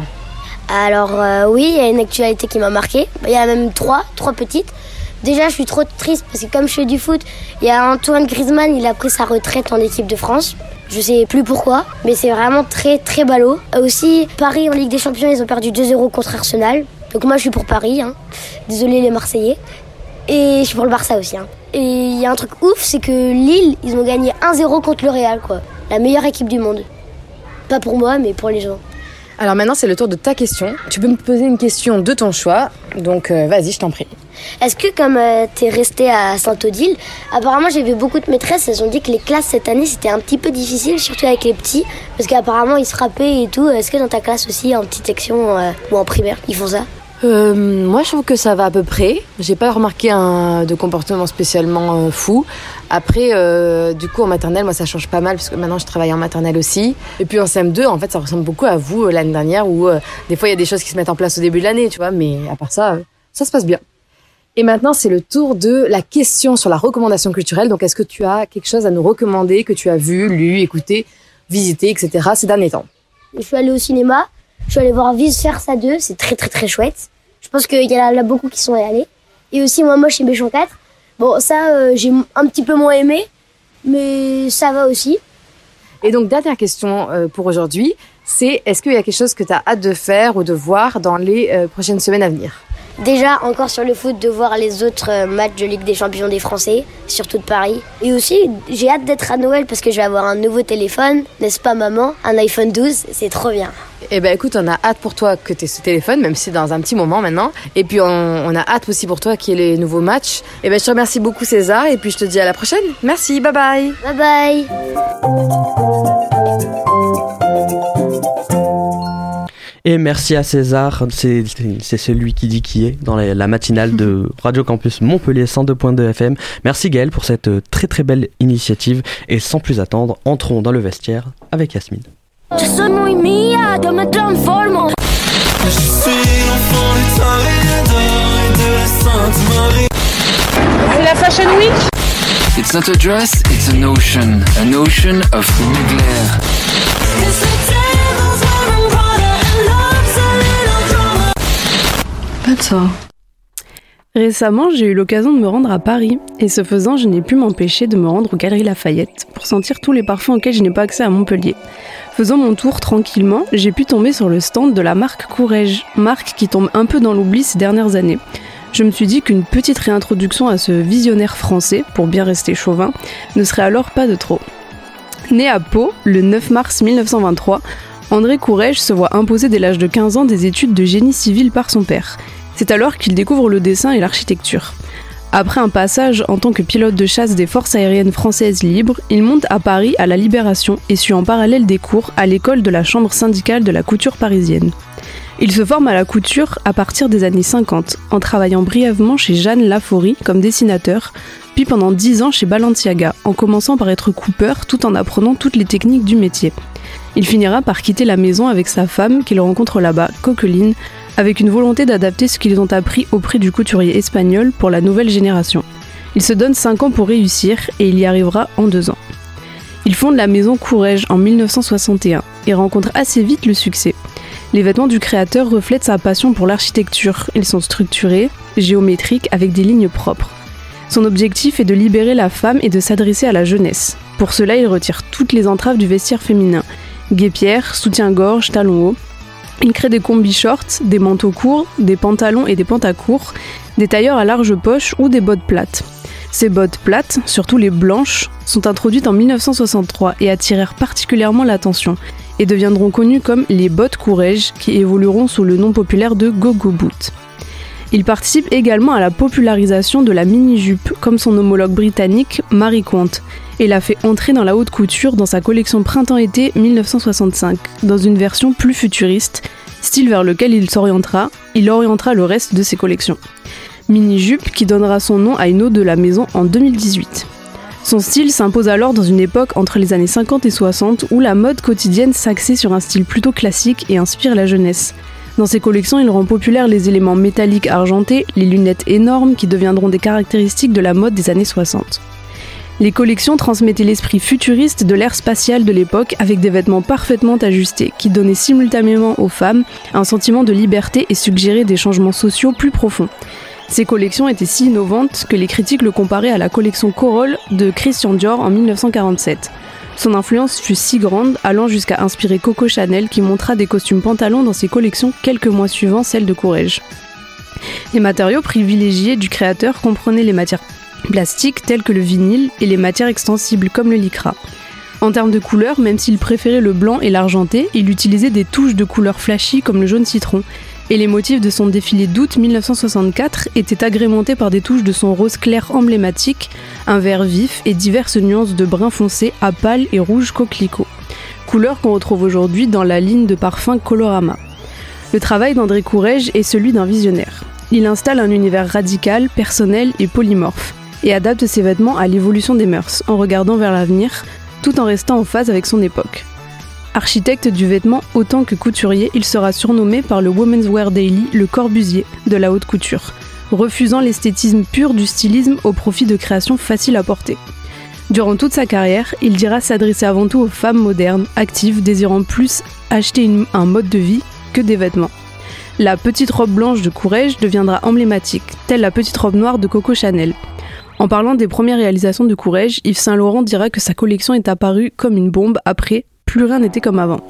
Alors oui, il y a une actualité qui m'a marqué. Il y a même trois petites. Déjà, je suis trop triste parce que comme je fais du foot, il y a Antoine Griezmann, il a pris sa retraite en équipe de France. Je sais plus pourquoi, mais c'est vraiment très très ballot. Aussi, Paris en Ligue des Champions, ils ont perdu 2-0 contre Arsenal. Donc moi, je suis pour Paris. Désolé les Marseillais. Et je suis pour le Barça aussi. Et il y a un truc ouf, c'est que Lille, ils ont gagné 1-0 contre le Real, quoi. La meilleure équipe du monde. Pas pour moi, mais pour les gens. Alors maintenant, c'est le tour de ta question. Tu peux me poser une question de ton choix. Donc vas-y, je t'en prie. Est-ce que comme t'es restée à Sainte-Odile, apparemment j'ai vu beaucoup de maîtresses, elles ont dit que les classes cette année c'était un petit peu difficile, surtout avec les petits, parce qu'apparemment ils se frappaient et tout. Est-ce que dans ta classe aussi, en petite section ou en primaire, ils font ça? Moi je trouve que ça va à peu près. J'ai pas remarqué de comportement spécialement fou. Après du coup en maternelle, moi ça change pas mal parce que maintenant je travaille en maternelle aussi. Et puis en CM2 en fait ça ressemble beaucoup à vous l'année dernière où des fois il y a des choses qui se mettent en place au début de l'année, tu vois, mais à part ça, ça se passe bien. Et maintenant c'est le tour de la question sur la recommandation culturelle. Donc est-ce que tu as quelque chose à nous recommander que tu as vu, lu, écouté, visité, etc. ces derniers temps? Je suis allée au cinéma. Je suis allée voir Vice Versa 2, c'est très très très chouette. Je pense qu'il y en a beaucoup qui sont allés. Et aussi Moi Moche et Méchant 4. Bon, ça, j'ai un petit peu moins aimé, mais ça va aussi. Et donc, dernière question pour aujourd'hui, c'est est-ce qu'il y a quelque chose que tu as hâte de faire ou de voir dans les prochaines semaines à venir? Déjà, encore sur le foot, de voir les autres matchs de Ligue des Champions des Français, surtout de Paris. Et aussi, j'ai hâte d'être à Noël parce que je vais avoir un nouveau téléphone, n'est-ce pas maman? Un iPhone 12, c'est trop bien. Eh ben écoute, on a hâte pour toi que tu aies ce téléphone, même si c'est dans un petit moment maintenant. Et puis on a hâte aussi pour toi qu'il y ait les nouveaux matchs. Eh ben je te remercie beaucoup César et puis je te dis à la prochaine. Merci, bye bye. Bye bye. Et merci à César, c'est celui qui dit qui est dans la matinale de Radio Campus Montpellier 102.2 FM. Merci Gaël pour cette très très belle initiative. Et sans plus attendre, entrons dans le vestiaire avec Yasmine. Je soy muy mía, yo me transformo. Je suis l'enfant du Toréador et de la Sainte Marie. C'est la Fashion Week. It's not a dress, it's an ocean of nuclear. Pas de ça. Récemment, j'ai eu l'occasion de me rendre à Paris, et ce faisant, je n'ai pu m'empêcher de me rendre aux Galeries Lafayette pour sentir tous les parfums auxquels je n'ai pas accès à Montpellier. Faisant mon tour tranquillement, j'ai pu tomber sur le stand de la marque Courrèges, marque qui tombe un peu dans l'oubli ces dernières années. Je me suis dit qu'une petite réintroduction à ce visionnaire français, pour bien rester chauvin, ne serait alors pas de trop. Né à Pau, le 9 mars 1923, André Courrèges se voit imposer dès l'âge de 15 ans des études de génie civil par son père. C'est alors qu'il découvre le dessin et l'architecture. Après un passage en tant que pilote de chasse des forces aériennes françaises libres, il monte à Paris à la Libération et suit en parallèle des cours à l'école de la chambre syndicale de la couture parisienne. Il se forme à la couture à partir des années 50, en travaillant brièvement chez Jeanne Laforie comme dessinateur, puis pendant 10 ans chez Balenciaga, en commençant par être coupeur tout en apprenant toutes les techniques du métier. Il finira par quitter la maison avec sa femme qu'il rencontre là-bas, Coqueline, avec une volonté d'adapter ce qu'ils ont appris auprès du couturier espagnol pour la nouvelle génération. Il se donne 5 ans pour réussir et il y arrivera en 2 ans. Il fonde la maison Courrèges en 1961 et rencontre assez vite le succès. Les vêtements du créateur reflètent sa passion pour l'architecture. Ils sont structurés, géométriques, avec des lignes propres. Son objectif est de libérer la femme et de s'adresser à la jeunesse. Pour cela, il retire toutes les entraves du vestiaire féminin. Guêpières, soutien-gorge, talons hauts. Il crée des combis shorts, des manteaux courts, des pantalons et des pantacourts, des tailleurs à large poche ou des bottes plates. Ces bottes plates, surtout les blanches, sont introduites en 1963 et attirèrent particulièrement l'attention et deviendront connues comme les bottes Courrèges qui évolueront sous le nom populaire de go-go boot. Il participe également à la popularisation de la mini-jupe, comme son homologue britannique Marie Quant, et l'a fait entrer dans la haute couture dans sa collection Printemps-été 1965, dans une version plus futuriste, style vers lequel il orientera le reste de ses collections. Mini-jupe qui donnera son nom à une ode de la maison en 2018. Son style s'impose alors dans une époque entre les années 50 et 60 où la mode quotidienne s'axait sur un style plutôt classique et inspire la jeunesse. Dans ses collections, il rend populaire les éléments métalliques argentés, les lunettes énormes qui deviendront des caractéristiques de la mode des années 60. Les collections transmettaient l'esprit futuriste de l'ère spatiale de l'époque avec des vêtements parfaitement ajustés qui donnaient simultanément aux femmes un sentiment de liberté et suggéraient des changements sociaux plus profonds. Ces collections étaient si innovantes que les critiques le comparaient à la collection Corolle de Christian Dior en 1947. Son influence fut si grande, allant jusqu'à inspirer Coco Chanel qui montra des costumes pantalons dans ses collections quelques mois suivant celles de Courrèges. Les matériaux privilégiés du créateur comprenaient les matières plastiques telles que le vinyle et les matières extensibles comme le lycra. En termes de couleurs, même s'il préférait le blanc et l'argenté, il utilisait des touches de couleurs flashy comme le jaune citron. Et les motifs de son défilé d'août 1964 étaient agrémentés par des touches de son rose clair emblématique, un vert vif et diverses nuances de brun foncé à pâle et rouge coquelicot. Couleurs qu'on retrouve aujourd'hui dans la ligne de parfums Colorama. Le travail d'André Courrèges est celui d'un visionnaire. Il installe un univers radical, personnel et polymorphe, et adapte ses vêtements à l'évolution des mœurs, en regardant vers l'avenir, tout en restant en phase avec son époque. Architecte du vêtement autant que couturier, il sera surnommé par le Women's Wear Daily le Corbusier de la haute couture, refusant l'esthétisme pur du stylisme au profit de créations faciles à porter. Durant toute sa carrière, il dira s'adresser avant tout aux femmes modernes, actives, désirant plus acheter un mode de vie que des vêtements. La petite robe blanche de Courrèges deviendra emblématique, telle la petite robe noire de Coco Chanel. En parlant des premières réalisations de Courrèges, Yves Saint Laurent dira que sa collection est apparue comme une bombe après, plus rien n'était comme avant.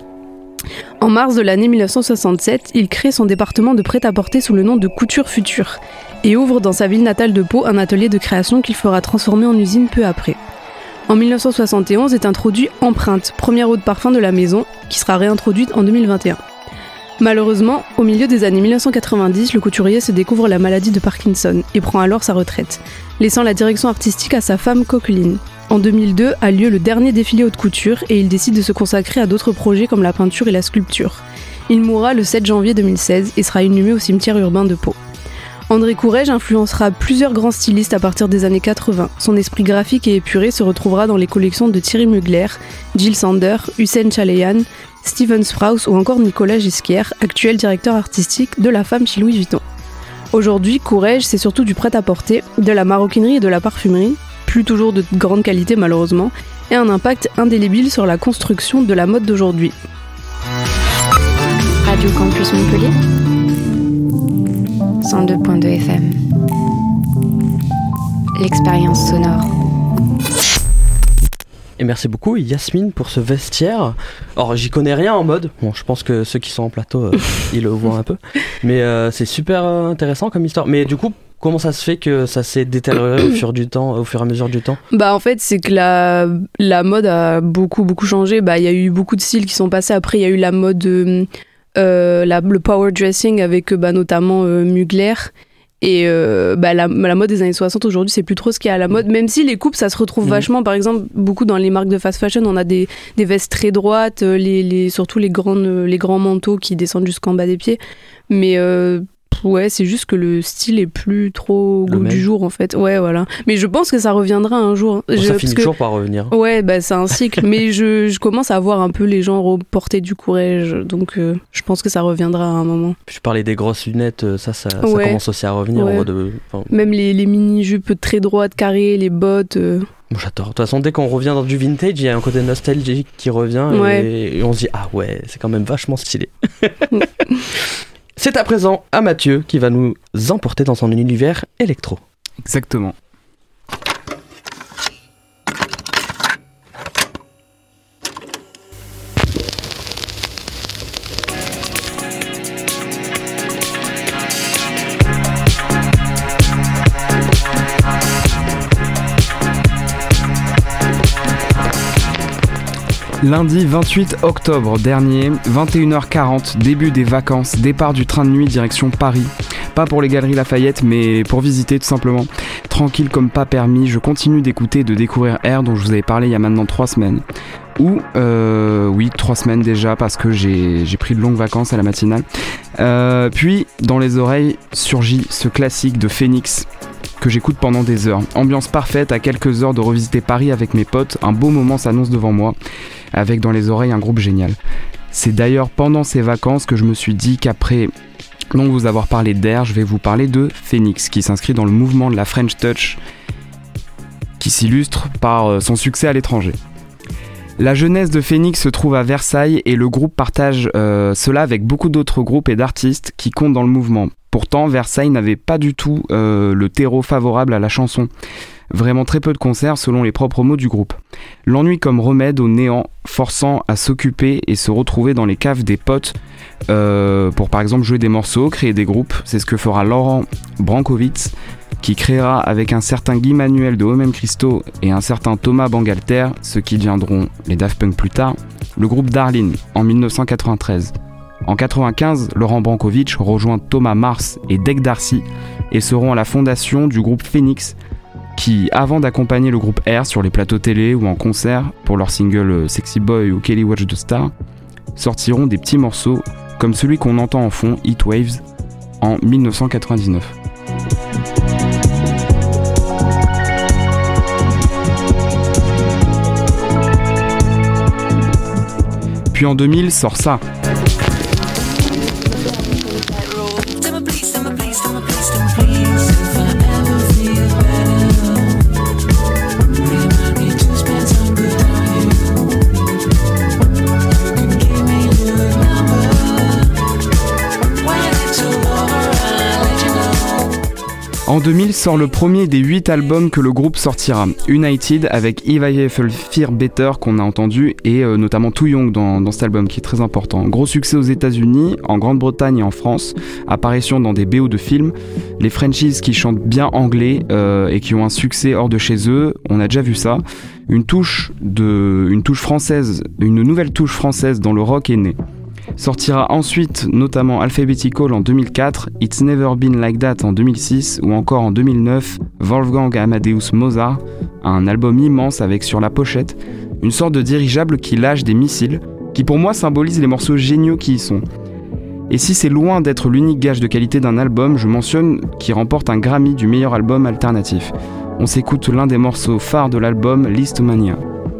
En mars de l'année 1967, il crée son département de prêt-à-porter sous le nom de Couture Future et ouvre dans sa ville natale de Pau un atelier de création qu'il fera transformer en usine peu après. En 1971 est introduit Empreinte, première eau de parfum de la maison, qui sera réintroduite en 2021. Malheureusement, au milieu des années 1990, le couturier se découvre la maladie de Parkinson et prend alors sa retraite, laissant la direction artistique à sa femme Coqueline. En 2002 a lieu le dernier défilé haute couture et il décide de se consacrer à d'autres projets comme la peinture et la sculpture. Il mourra le 7 janvier 2016 et sera inhumé au cimetière urbain de Pau. André Courrèges influencera plusieurs grands stylistes à partir des années 80. Son esprit graphique et épuré se retrouvera dans les collections de Thierry Mugler, Jill Sander, Hussein Chaleyan, Steven Sprouse ou encore Nicolas Ghesquière, actuel directeur artistique de La Femme chez Louis Vuitton. Aujourd'hui, Courrèges, c'est surtout du prêt-à-porter, de la maroquinerie et de la parfumerie, plus toujours de grande qualité malheureusement, et un impact indélébile sur la construction de la mode d'aujourd'hui. Radio Campus Montpellier 102.2 FM. L'expérience sonore. Et merci beaucoup Yasmine pour ce vestiaire. Alors j'y connais rien en mode, bon je pense que ceux qui sont en plateau ils le voient un peu, mais c'est super intéressant comme histoire. Mais du coup comment ça se fait que ça s'est détérioré au fur et à mesure du temps ? Bah en fait c'est que la mode a beaucoup changé. Bah il y a eu beaucoup de styles qui sont passés. Après il y a eu la mode le power dressing avec notamment Mugler. Et la mode des années 60 aujourd'hui c'est plus trop ce qui est à la mode, même si les coupes ça se retrouve vachement. Par exemple beaucoup dans les marques de fast fashion on a des vestes très droites, surtout les grands manteaux qui descendent jusqu'en bas des pieds, mais ouais c'est juste que le style est plus trop au goût du jour en fait. Ouais voilà, mais je pense que ça reviendra un jour. Ça finit toujours par revenir. Ouais bah c'est un cycle. Mais je commence à voir un peu les gens reporter du Courrèges, donc je pense que ça reviendra à un moment. Je parlais des grosses lunettes, ça commence aussi à revenir. Ouais. Même les mini-jupes très droites, carrées, les bottes. Bon, j'adore. De toute façon, dès qu'on revient dans du vintage, il y a un côté nostalgique qui revient et on se dit ah ouais, c'est quand même vachement stylé. C'est à présent à Mathieu qui va nous emporter dans son univers électro. Exactement. Lundi 28 octobre dernier, 21h40, début des vacances, départ du train de nuit direction Paris. Pas pour les Galeries Lafayette, mais pour visiter tout simplement. Tranquille comme pas permis, je continue d'écouter et de découvrir Air dont je vous avais parlé il y a maintenant 3 semaines. Oui, 3 semaines déjà parce que j'ai pris de longues vacances à la matinale. Puis, dans les oreilles, surgit ce classique de Phoenix que j'écoute pendant des heures. Ambiance parfaite, à quelques heures de revisiter Paris avec mes potes, un beau moment s'annonce devant moi, avec dans les oreilles un groupe génial. C'est d'ailleurs pendant ces vacances que je me suis dit qu'après donc vous avoir parlé d'Air, je vais vous parler de Phoenix, qui s'inscrit dans le mouvement de la French Touch, qui s'illustre par son succès à l'étranger. La jeunesse de Phoenix se trouve à Versailles et le groupe partage cela avec beaucoup d'autres groupes et d'artistes qui comptent dans le mouvement. Pourtant, Versailles n'avait pas du tout le terreau favorable à la chanson. Vraiment très peu de concerts selon les propres mots du groupe. L'ennui comme remède au néant, forçant à s'occuper et se retrouver dans les caves des potes pour par exemple jouer des morceaux, créer des groupes. C'est ce que fera Laurent Brankovitz, qui créera avec un certain Guy Manuel de Homem Christo et un certain Thomas Bangalter, ceux qui deviendront les Daft Punk plus tard, le groupe Darlene en 1993. En 1995, Laurent Brankovitch rejoint Thomas Mars et Dec Darcy et seront à la fondation du groupe Phoenix, qui, avant d'accompagner le groupe Air sur les plateaux télé ou en concert pour leurs singles Sexy Boy ou Kelly Watch the Star, sortiront des petits morceaux comme celui qu'on entend en fond, Heat Waves, en 1999. Puis en 2000 sort ça. En 2000 sort le premier des 8 albums que le groupe sortira, United avec If I Ever Fear Better qu'on a entendu et notamment Too Young dans cet album qui est très important. Gros succès aux États-Unis, en Grande-Bretagne et en France, apparition dans des BO de films, les Frenchies qui chantent bien anglais et qui ont un succès hors de chez eux, on a déjà vu ça. Une nouvelle touche française dans le rock est née. Sortira ensuite notamment Alphabetical en 2004, It's Never Been Like That en 2006 ou encore en 2009 Wolfgang Amadeus Mozart, un album immense avec sur la pochette une sorte de dirigeable qui lâche des missiles, qui pour moi symbolise les morceaux géniaux qui y sont. Et si c'est loin d'être l'unique gage de qualité d'un album, je mentionne qu'il remporte un Grammy du meilleur album alternatif. On s'écoute l'un des morceaux phares de l'album, Listomania.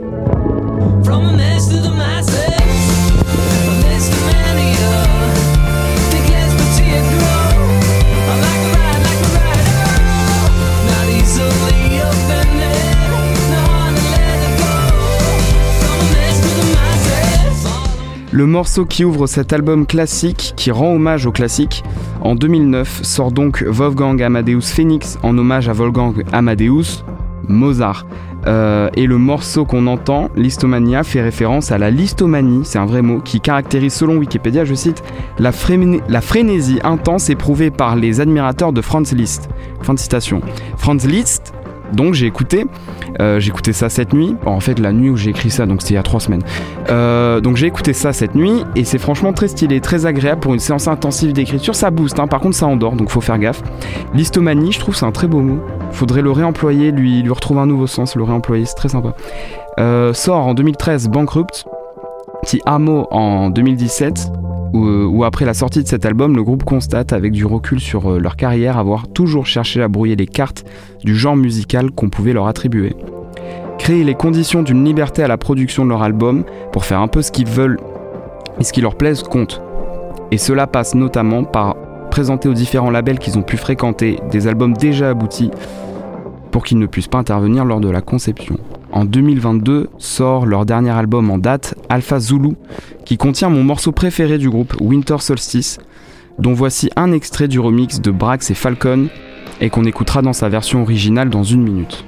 Le morceau qui ouvre cet album classique, qui rend hommage au classique, en 2009 sort donc Wolfgang Amadeus Phoenix en hommage à Wolfgang Amadeus Mozart. Et le morceau qu'on entend, Listomania, fait référence à la listomanie, c'est un vrai mot, qui caractérise selon Wikipédia, je cite, la frénésie intense éprouvée par les admirateurs de Franz Liszt. Fin de citation. Franz Liszt, donc j'ai écouté ça cette nuit, en fait la nuit où j'ai écrit ça, donc c'était il y a 3 semaines. Donc j'ai écouté ça cette nuit et c'est franchement très stylé, très agréable pour une séance intensive d'écriture, ça booste, par contre ça endort, donc faut faire gaffe. Listomanie, je trouve c'est un très beau mot, faudrait le réemployer, lui retrouver un nouveau sens, le réemployer, c'est très sympa. Sort en 2013 Bankrupt, petit hameau en 2017, où après la sortie de cet album, le groupe constate avec du recul sur leur carrière avoir toujours cherché à brouiller les cartes du genre musical qu'on pouvait leur attribuer. Créer les conditions d'une liberté à la production de leur album pour faire un peu ce qu'ils veulent et ce qui leur plaise compte. Et cela passe notamment par présenter aux différents labels qu'ils ont pu fréquenter des albums déjà aboutis pour qu'ils ne puissent pas intervenir lors de la conception. En 2022 sort leur dernier album en date, Alpha Zulu, qui contient mon morceau préféré du groupe, Winter Solstice, dont voici un extrait du remix de Brax et Falcon, et qu'on écoutera dans sa version originale dans 1 minute.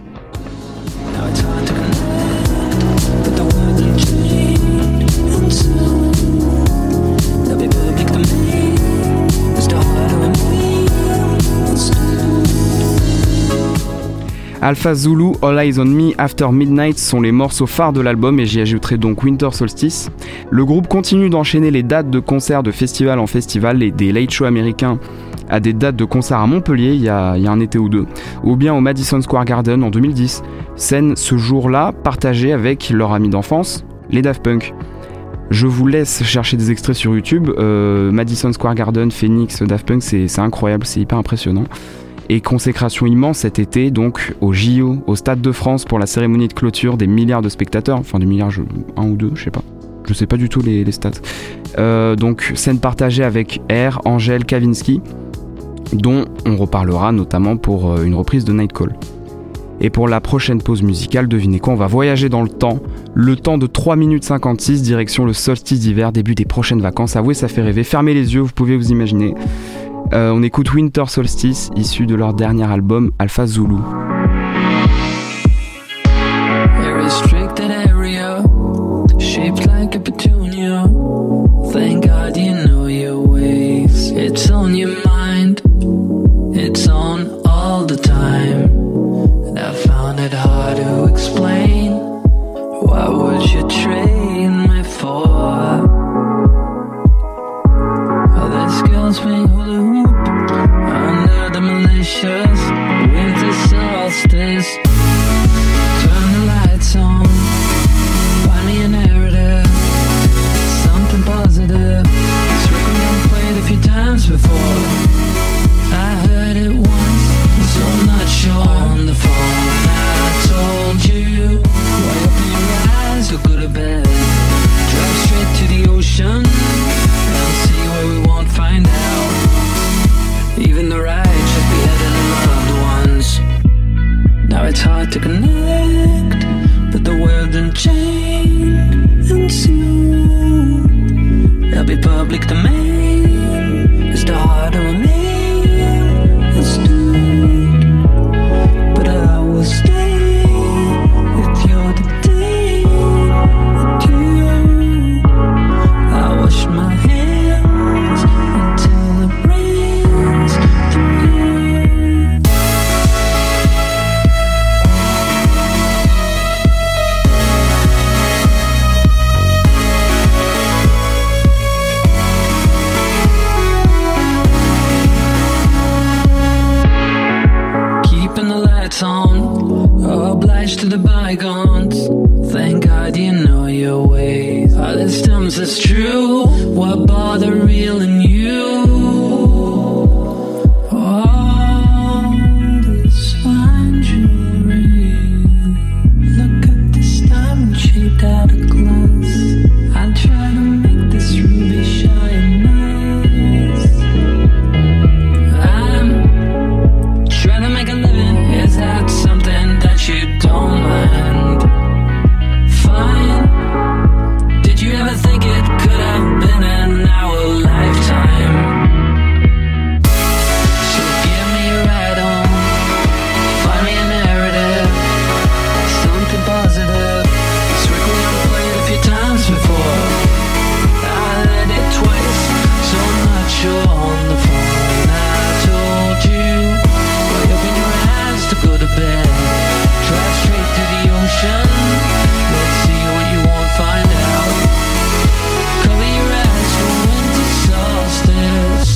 Alpha Zulu, All Eyes on Me, After Midnight sont les morceaux phares de l'album et j'y ajouterai donc Winter Solstice. Le groupe continue d'enchaîner les dates de concerts de festival en festival et des late shows américains à des dates de concerts à Montpellier il y a un été ou deux, ou bien au Madison Square Garden en 2010. Scène ce jour-là partagée avec leur ami d'enfance, les Daft Punk. Je vous laisse chercher des extraits sur YouTube. Madison Square Garden, Phoenix, Daft Punk, c'est incroyable, c'est hyper impressionnant. Et consécration immense cet été, donc au JO, au Stade de France pour la cérémonie de clôture, des milliards de spectateurs, enfin des milliards, 1 ou 2, je sais pas du tout les stats. Donc scène partagée avec R, Angèle, Kavinsky, dont on reparlera notamment pour une reprise de Nightcall. Et pour la prochaine pause musicale, devinez quoi, on va voyager dans le temps de 3 minutes 56, direction le solstice d'hiver, début des prochaines vacances. Avouez, ça fait rêver, fermez les yeux, vous pouvez vous imaginer. On écoute Winter Solstice, issu de leur dernier album Alpha Zulu. Shaped like a petunia. Thank God you know your ways. It's on your mind. It's on all the time. And I found it hard to explain. What would you trade me for? Well, this girl's playing hula hoop under the malicious winter solstice. Turn the lights on. Find me a narrative, something positive. This record I've played a few times before. I heard it once, so I'm not sure. On the phone, I told you, why open your eyes or go to bed. Drive straight to the ocean, and see where we won't find out. Even the ride should be headed to loved ones. Now it's hard to connect, but the world didn't change, and soon there'll be public domain. Is the heart of a man is doomed, but I will stay if you're the day with you. I wash my hands until it rains through. On, obliged to the bygones. Thank God you know your ways. All this times is true. What bother reeling you? All this fine jewelry. Look at this diamond shaped out of glass. I try to make this ruby shine nice. I'm trying to make a living. Is that something that you don't mind? Fine. Did you ever think it could have been in our lifetime? So give me a ride on. Find me a narrative, something positive. This record I've played a few times before. I heard it twice, so I'm not sure on the phone. I told you, why open your eyes to go to bed. Drive straight to the ocean. Let's see what you won't find out. Cover your eyes for winter solstice.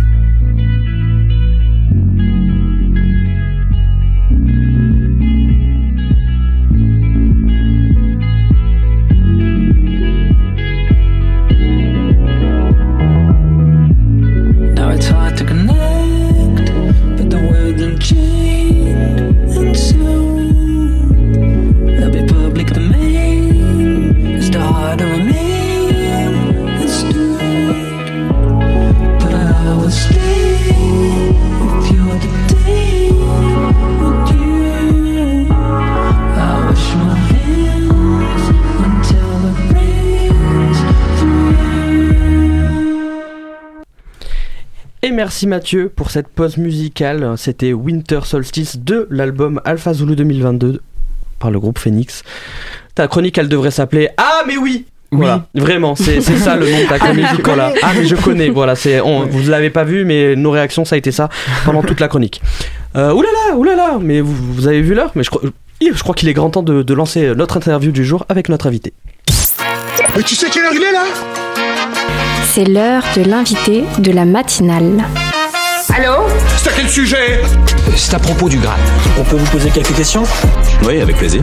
Now it's hard to connect, but the world didn't change, and soon there'll be public domain. It's the heart of a man is doomed, but I will stay if you're the day with you. I wash my hands until it rains through. Et merci Mathieu pour cette pause musicale. C'était Winter Solstice de l'album Alpha Zulu 2022 par le groupe Phoenix. Ta chronique, elle devrait s'appeler Ah mais oui. Voilà, vraiment, c'est ça le nom de ta chronique. Voilà. Ah mais je connais. Voilà, vous l'avez pas vu, mais nos réactions ça a été ça pendant toute la chronique. Oulala. Mais vous avez vu l'heure? Mais je crois qu'il est grand temps de lancer notre interview du jour avec notre invité. Mais tu sais quelle heure il est là? C'est l'heure de l'invité de la matinale. Allô? C'est à quel sujet? C'est à propos du Graal. On peut vous poser quelques questions? Oui, avec plaisir.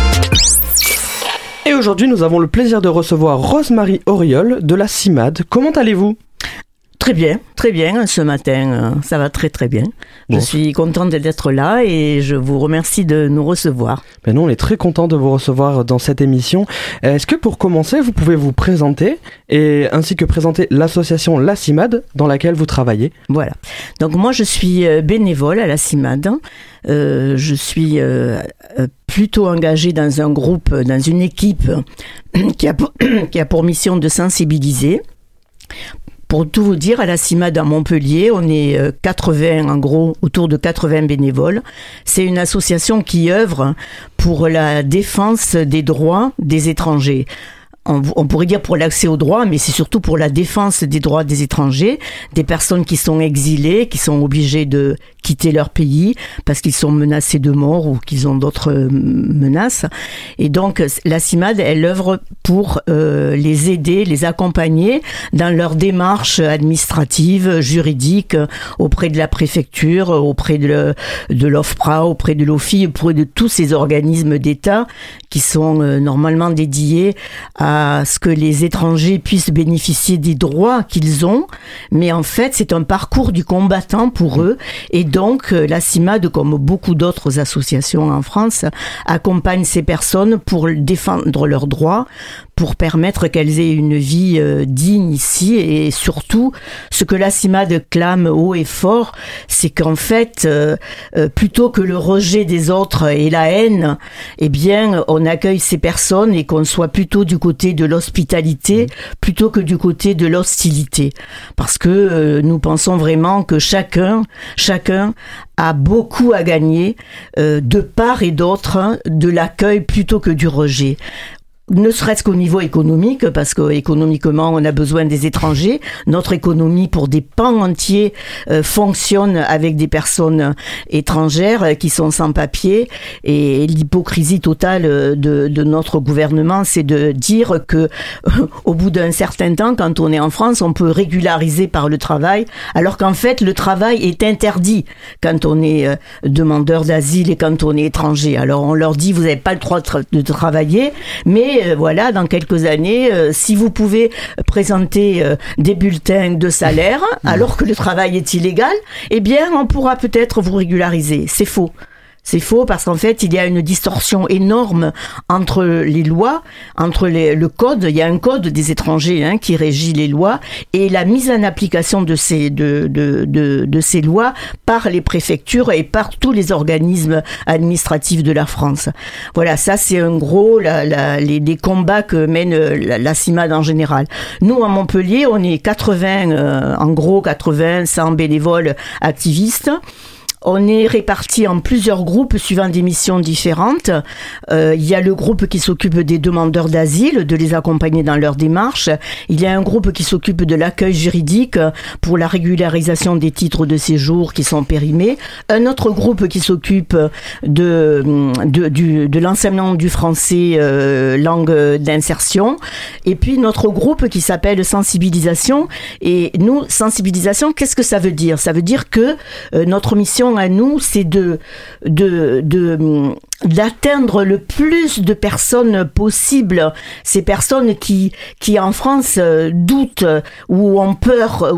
Et aujourd'hui, nous avons le plaisir de recevoir Rosemary Auriol de la CIMAD. Comment allez-vous? Très bien ce matin, ça va très très bien. Bon. Je suis contente d'être là et je vous remercie de nous recevoir. Ben nous on est très contents de vous recevoir dans cette émission. Est-ce que pour commencer vous pouvez vous présenter et ainsi que présenter l'association La CIMAD dans laquelle vous travaillez? Voilà, donc moi je suis bénévole à La CIMAD. Je suis plutôt engagée dans un groupe, dans une équipe qui a pour mission de sensibiliser. Pour tout vous dire, à la CIMAD à Montpellier, on est 80, en gros, autour de 80 bénévoles. C'est une association qui œuvre pour la défense des droits des étrangers. On pourrait dire pour l'accès aux droits, mais c'est surtout pour la défense des droits des étrangers, des personnes qui sont exilées, qui sont obligées de quitter leur pays parce qu'ils sont menacés de mort ou qu'ils ont d'autres menaces. Et donc, la CIMAD, elle œuvre pour les aider, les accompagner dans leur démarche administrative, juridique, auprès de la préfecture, auprès de l'OFPRA, auprès de l'OFI, auprès de tous ces organismes d'État qui sont normalement dédiés à ce que les étrangers puissent bénéficier des droits qu'ils ont, mais en fait c'est un parcours du combattant pour eux, et donc la CIMAD, comme beaucoup d'autres associations en France, accompagne ces personnes pour défendre leurs droits, pour permettre qu'elles aient une vie digne ici, et surtout ce que la CIMAD clame haut et fort, c'est qu'en fait plutôt que le rejet des autres et la haine, eh bien on accueille ces personnes et qu'on soit plutôt du côté de l'hospitalité plutôt que du côté de l'hostilité, parce que nous pensons vraiment que chacun a beaucoup à gagner de part et d'autre de l'accueil plutôt que du rejet. Ne serait-ce qu'au niveau économique, parce qu'économiquement, on a besoin des étrangers. Notre économie, pour des pans entiers, fonctionne avec des personnes étrangères qui sont sans papier. Et l'hypocrisie totale de notre gouvernement, c'est de dire que au bout d'un certain temps, quand on est en France, on peut régulariser par le travail, alors qu'en fait, le travail est interdit quand on est demandeur d'asile et quand on est étranger. Alors on leur dit, vous n'avez pas le droit de travailler, mais voilà, dans quelques années, si vous pouvez présenter des bulletins de salaire alors que le travail est illégal, eh bien, on pourra peut-être vous régulariser. C'est faux. C'est faux parce qu'en fait, il y a une distorsion énorme entre les lois, entre le code. Il y a un code des étrangers qui régit les lois, et la mise en application de ces lois par les préfectures et par tous les organismes administratifs de la France. Voilà, ça c'est un gros les combats que mène la CIMAD en général. Nous, à Montpellier, on est 100 bénévoles activistes. On est répartis en plusieurs groupes suivant des missions différentes. Il y a le groupe qui s'occupe des demandeurs d'asile, de les accompagner dans leur démarche. Il y a un groupe qui s'occupe de l'accueil juridique pour la régularisation des titres de séjour qui sont périmés. Un autre groupe qui s'occupe de l'enseignement du français langue d'insertion. Et puis notre groupe qui s'appelle sensibilisation. Et nous, sensibilisation, qu'est-ce que ça veut dire? Ça veut dire que notre mission à nous, c'est d'atteindre le plus de personnes possible, ces personnes qui en France doutent ou ont peur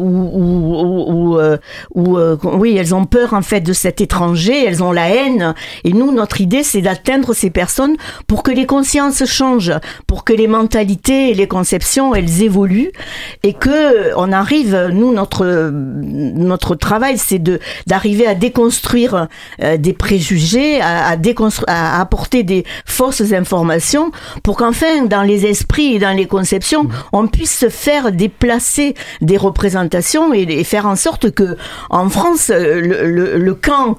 oui, elles ont peur en fait de cet étranger, elles ont la haine, et nous, notre idée, c'est d'atteindre ces personnes pour que les consciences changent, pour que les mentalités et les conceptions, elles évoluent, et que on arrive, nous, notre travail, c'est d'arriver à déconstruire des préjugés, à apporter des fausses informations pour qu'enfin, dans les esprits et dans les conceptions, on puisse se faire déplacer des représentations et faire en sorte que, en France, le camp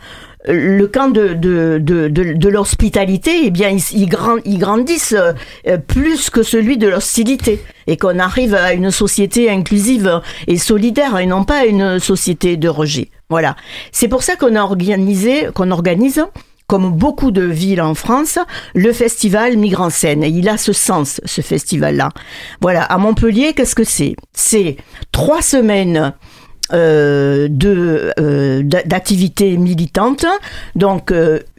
de l'hospitalité, eh bien, ils grandissent plus que celui de l'hostilité, et qu'on arrive à une société inclusive et solidaire et non pas à une société de rejet. Voilà. C'est pour ça qu'on organise, comme beaucoup de villes en France, le festival Migre en Scène. Et il a ce sens, ce festival-là. Voilà. À Montpellier, qu'est-ce que c'est? C'est 3 semaines d'activités militantes, donc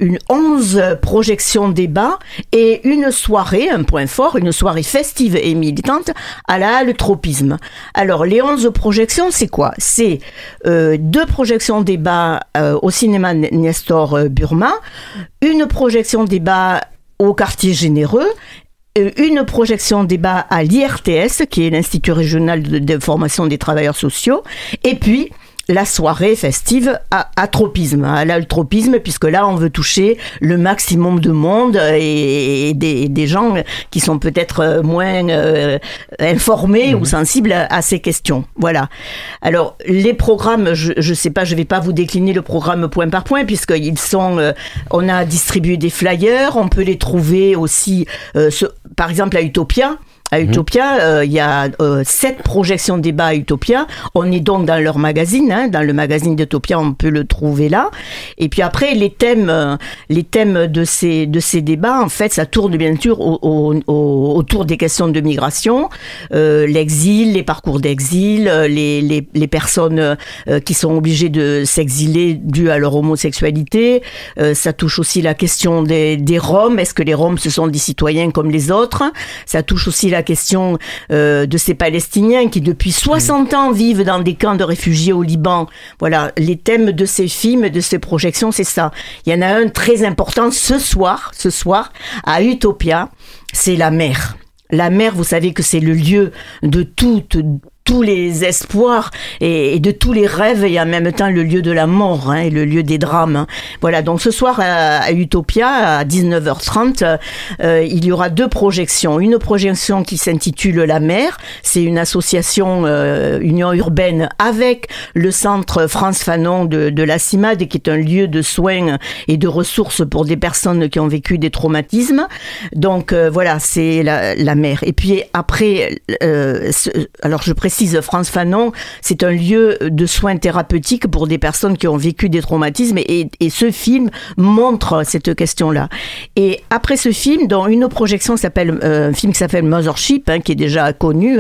11 projections débats et une soirée, un point fort, une soirée festive et militante à la Halle Tropisme. Alors les 11 projections, c'est quoi ? C'est 2 projections débats au cinéma Nestor Burma, une projection débat au quartier généreux, une projection débat à l'IRTS, qui est l'Institut régional de formation des travailleurs sociaux, et puis la soirée festive à Tropisme, à l'Altropisme, puisque là on veut toucher le maximum de monde et des gens qui sont peut-être moins informés ou sensibles à ces questions. Voilà. Alors les programmes, je sais pas, je vais pas vous décliner le programme point par point, puisqu'ils sont, on a distribué des flyers, on peut les trouver aussi, par exemple à Utopia. À Utopia, il y a 7 projections de débat à Utopia. On est donc dans leur magazine, dans le magazine d'Utopia, on peut le trouver là. Et puis après, les thèmes de ces débats, en fait, ça tourne bien sûr autour des questions de migration, l'exil, les parcours d'exil, les personnes qui sont obligées de s'exiler dû à leur homosexualité. Ça touche aussi la question des Roms. Est-ce que les Roms, ce sont des citoyens comme les autres ? Ça touche aussi la question de ces Palestiniens qui depuis 60 ans vivent dans des camps de réfugiés au Liban. Voilà, les thèmes de ces films, de ces projections, c'est ça. Il y en a un très important ce soir à Utopia, c'est la mer. La mer, vous savez que c'est le lieu de tous les espoirs et de tous les rêves et en même temps le lieu de la mort et le lieu des drames. Voilà, donc ce soir à Utopia à 19h30, il y aura 2 projections. Une projection qui s'intitule La Mer, c'est une association Union Urbaine avec le centre France Fanon de la CIMAD qui est un lieu de soins et de ressources pour des personnes qui ont vécu des traumatismes. Donc voilà, c'est la mer. Et puis après, alors je précise, France Fanon, c'est un lieu de soins thérapeutiques pour des personnes qui ont vécu des traumatismes et ce film montre cette question-là. Et après ce film, dans une projection un film qui s'appelle Mothership, qui est déjà connu,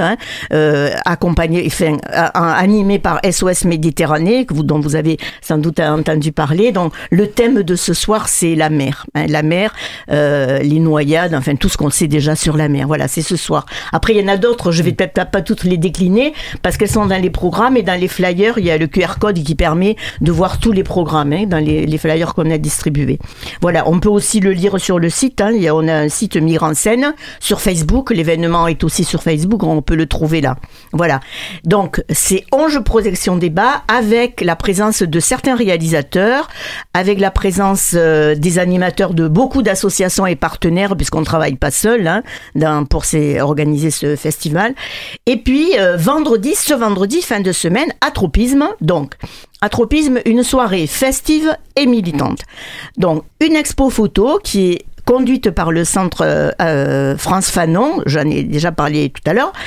animé par SOS Méditerranée, dont vous avez sans doute entendu parler. Donc le thème de ce soir, c'est la mer. La mer, les noyades, enfin tout ce qu'on sait déjà sur la mer. Voilà, c'est ce soir. Après, il y en a d'autres, je vais peut-être pas toutes les décliner, parce qu'elles sont dans les programmes et dans les flyers, il y a le QR code qui permet de voir tous les programmes dans les flyers qu'on a distribués. Voilà, on peut aussi le lire sur le site, on a un site Migre en scène sur Facebook, l'événement est aussi sur Facebook, on peut le trouver là. Voilà, donc c'est 11 projections débat avec la présence de certains réalisateurs, avec la présence des animateurs de beaucoup d'associations et partenaires, puisqu'on ne travaille pas seul pour organiser ce festival. Et puis ce vendredi, fin de semaine, à Tropisme, une soirée festive et militante. Donc, une expo photo qui est conduite par le centre France Fanon, j'en ai déjà parlé tout à l'heure,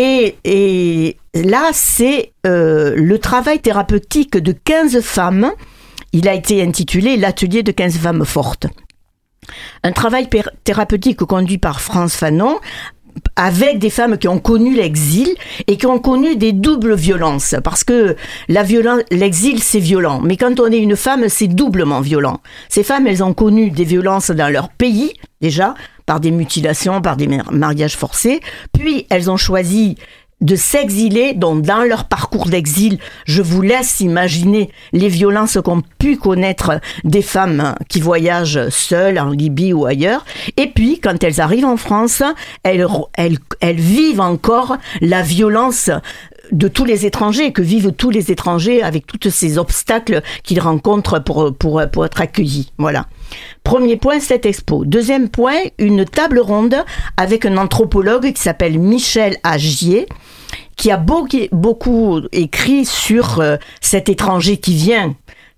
et là, c'est le travail thérapeutique de 15 femmes. Il a été intitulé « L'atelier de 15 femmes fortes ». Un travail thérapeutique conduit par France Fanon, avec des femmes qui ont connu l'exil et qui ont connu des doubles violences, parce que l'exil c'est violent, mais quand on est une femme c'est doublement violent. Ces femmes, elles ont connu des violences dans leur pays déjà, par des mutilations, par des mariages forcés, puis elles ont choisi de s'exiler, donc dans leur parcours d'exil, je vous laisse imaginer les violences qu'ont pu connaître des femmes qui voyagent seules en Libye ou ailleurs. Et puis, quand elles arrivent en France, elles vivent encore la violence de tous les étrangers, que vivent tous les étrangers avec tous ces obstacles qu'ils rencontrent pour être accueillis. Voilà. Premier point, cette expo. Deuxième point, une table ronde avec un anthropologue qui s'appelle Michel Agier, qui a beaucoup écrit sur cet étranger qui vient.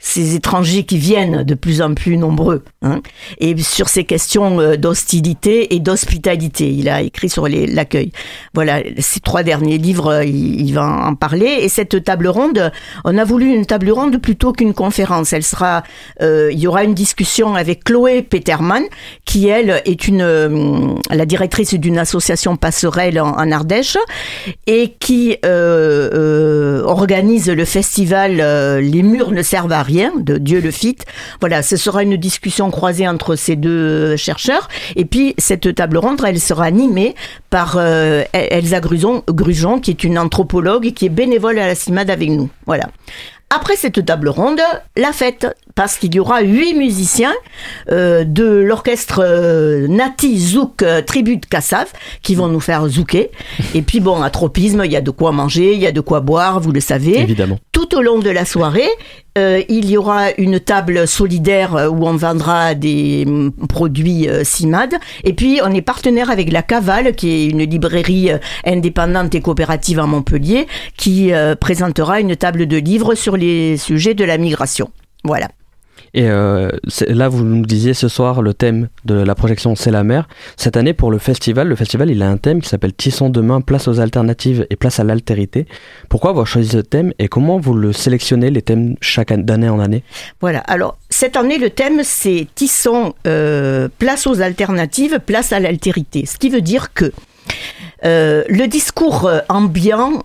ces étrangers qui viennent de plus en plus nombreux, hein, et sur ces questions d'hostilité et d'hospitalité. Il a écrit sur l'accueil. Voilà, ces 3 derniers livres, il va en parler. Et cette table ronde, on a voulu une table ronde plutôt qu'une conférence. Elle sera, il y aura une discussion avec Chloé Peterman, qui elle est la directrice d'une association Passerelle en Ardèche, et qui organise le festival Les murs ne servent à rien de Dieu le fit. Voilà, ce sera une discussion croisée entre ces 2 chercheurs. Et puis, cette table ronde, elle sera animée par Elsa Grujon, qui est une anthropologue et qui est bénévole à la CIMAD avec nous. Voilà. Après cette table ronde, la fête, parce qu'il y aura 8 musiciens de l'orchestre Nati Zouk Tribu de Kassav qui vont nous faire zouker. Et puis bon, à Tropisme, il y a de quoi manger, il y a de quoi boire, vous le savez. Évidemment. Tout au long de la soirée, il y aura une table solidaire où on vendra des produits CIMAD. Et puis, on est partenaire avec la Cavale, qui est une librairie indépendante et coopérative à Montpellier, qui présentera une table de livres sur les sujets de la migration. Voilà. Et là, vous nous disiez ce soir, le thème de la projection, c'est la mer. Cette année, pour le festival, il a un thème qui s'appelle « Tissons demain, place aux alternatives et place à l'altérité ». Pourquoi avoir choisi ce thème et comment vous le sélectionnez, les thèmes, d'année en année ? Voilà, alors cette année, le thème, c'est « Tissons, place aux alternatives, place à l'altérité ». Ce qui veut dire que le discours ambiant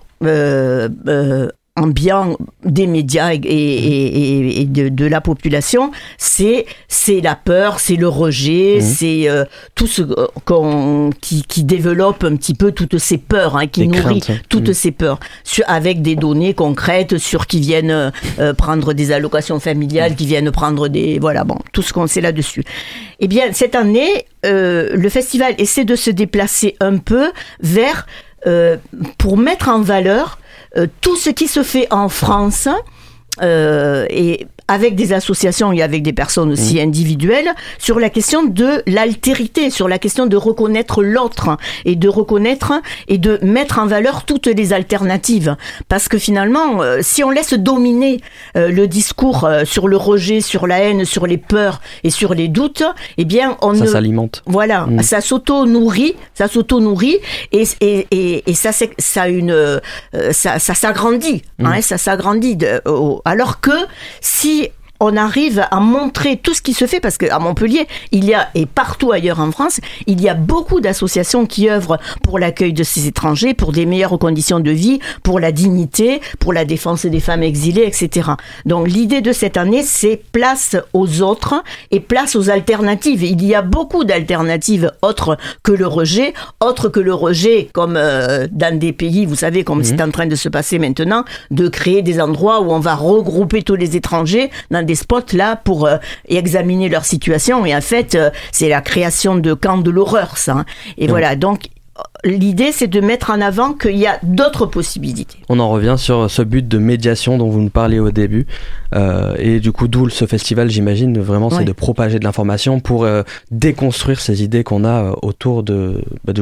des médias et de la population, c'est la peur, c'est le rejet, c'est tout ce qui développe un petit peu toutes ces peurs, hein, qui nourrit toutes ces peurs, avec des données concrètes sur qui viennent prendre des allocations familiales, qui viennent prendre tout ce qu'on sait là-dessus. Eh bien, cette année, le festival essaie de se déplacer un peu vers, pour mettre en valeur tout ce qui se fait en France, et avec des associations et avec des personnes aussi individuelles, sur la question de l'altérité, sur la question de reconnaître l'autre et de reconnaître et de mettre en valeur toutes les alternatives. Parce que finalement, si on laisse dominer le discours sur le rejet, sur la haine, sur les peurs et sur les doutes, eh bien, ça s'alimente. Voilà, ça s'auto-nourrit et ça s'agrandit, hein, ça s'agrandit. Alors que si on arrive à montrer tout ce qui se fait, parce qu'à Montpellier, il y a, et partout ailleurs en France, il y a beaucoup d'associations qui œuvrent pour l'accueil de ces étrangers, pour des meilleures conditions de vie, pour la dignité, pour la défense des femmes exilées, etc. Donc l'idée de cette année, c'est place aux autres et place aux alternatives. Il y a beaucoup d'alternatives autres que le rejet, comme dans des pays, vous savez, comme c'est en train de se passer maintenant, de créer des endroits où on va regrouper tous les étrangers dans des spots là pour examiner leur situation, et en fait c'est la création de camps de l'horreur, ça, hein. Et voilà, donc l'idée, c'est de mettre en avant qu'il y a d'autres possibilités. On en revient sur ce but de médiation dont vous nous parliez au début. Et du coup, d'où ce festival, j'imagine, vraiment, c'est de propager de l'information pour déconstruire ces idées qu'on a autour de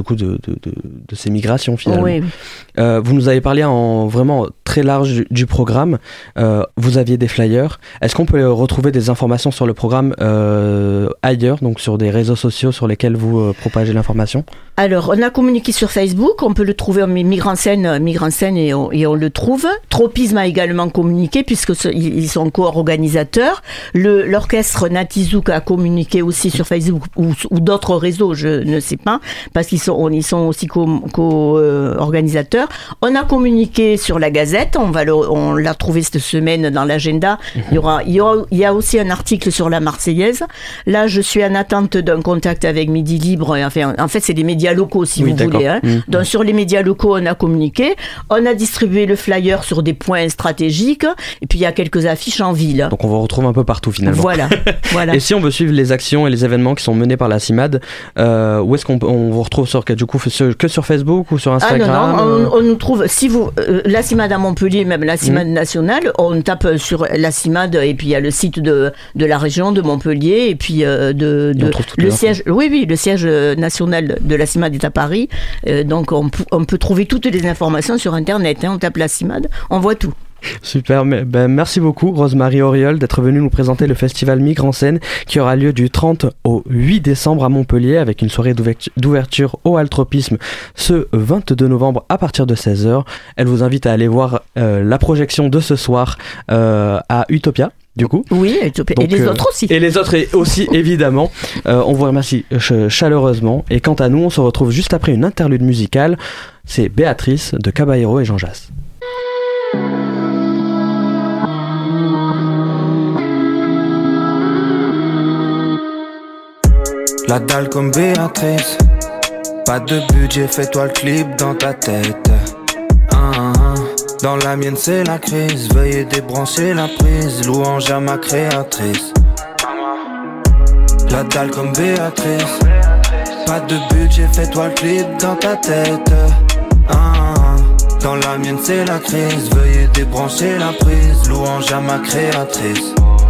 ces migrations, finalement. Oui. Vous nous avez parlé en vraiment très large du programme. Vous aviez des flyers. Est-ce qu'on peut retrouver des informations sur le programme ailleurs, donc sur des réseaux sociaux sur lesquels vous propagez l'information ? Alors, on a communiqué sur Facebook, on peut le trouver en Migrants Scène et on le trouve. Tropisme a également communiqué puisqu'ils sont co-organisateurs. L'orchestre Nati Zouk a communiqué aussi sur Facebook ou d'autres réseaux, je ne sais pas, parce qu'ils sont aussi co-organisateurs. On a communiqué sur la Gazette, on l'a trouvé cette semaine dans l'agenda. Il y a aussi un article sur la Marseillaise. Là, je suis en attente d'un contact avec Midi Libre. Enfin, en fait, c'est des médias locaux, si vous voulez. Hein. Donc, sur les médias locaux, on a communiqué. On a distribué le flyer sur des points stratégiques. Et puis, il y a quelques affiches en ville. Donc, on vous retrouve un peu partout, finalement. Voilà. Et si on veut suivre les actions et les événements qui sont menés par la CIMAD, où est-ce qu'on vous retrouve que sur Facebook ou sur Instagram? On nous trouve, la CIMAD à Montpellier, même la CIMAD nationale, on tape sur la CIMAD et puis il y a le site de la région de Montpellier et puis le siège. Oui, le siège national de la CIMAD est à Paris. Donc on peut trouver toutes les informations sur Internet. On tape la CIMAD, on voit tout. Super, merci beaucoup Rosemary Auriol d'être venue nous présenter le festival Migre en scène qui aura lieu du 30 au 8 décembre à Montpellier avec une soirée d'ouverture au Altropisme ce 22 novembre à partir de 16h. Elle vous invite à aller voir la projection de ce soir à Utopia. Du coup. Oui, et les autres aussi. Et les autres aussi, évidemment. On vous remercie chaleureusement. Et quant à nous, on se retrouve juste après une interlude musicale. C'est Béatrice de Caballero et Jean Jass. La dalle comme Béatrice. Pas de budget, fais-toi le clip dans ta tête. Dans la mienne c'est la crise, veuillez débrancher la prise, louange à ma créatrice. La dalle comme Béatrice. Pas de budget, fais-toi le clip dans ta tête. Dans la mienne c'est la crise, veuillez débrancher la prise, louange à ma créatrice.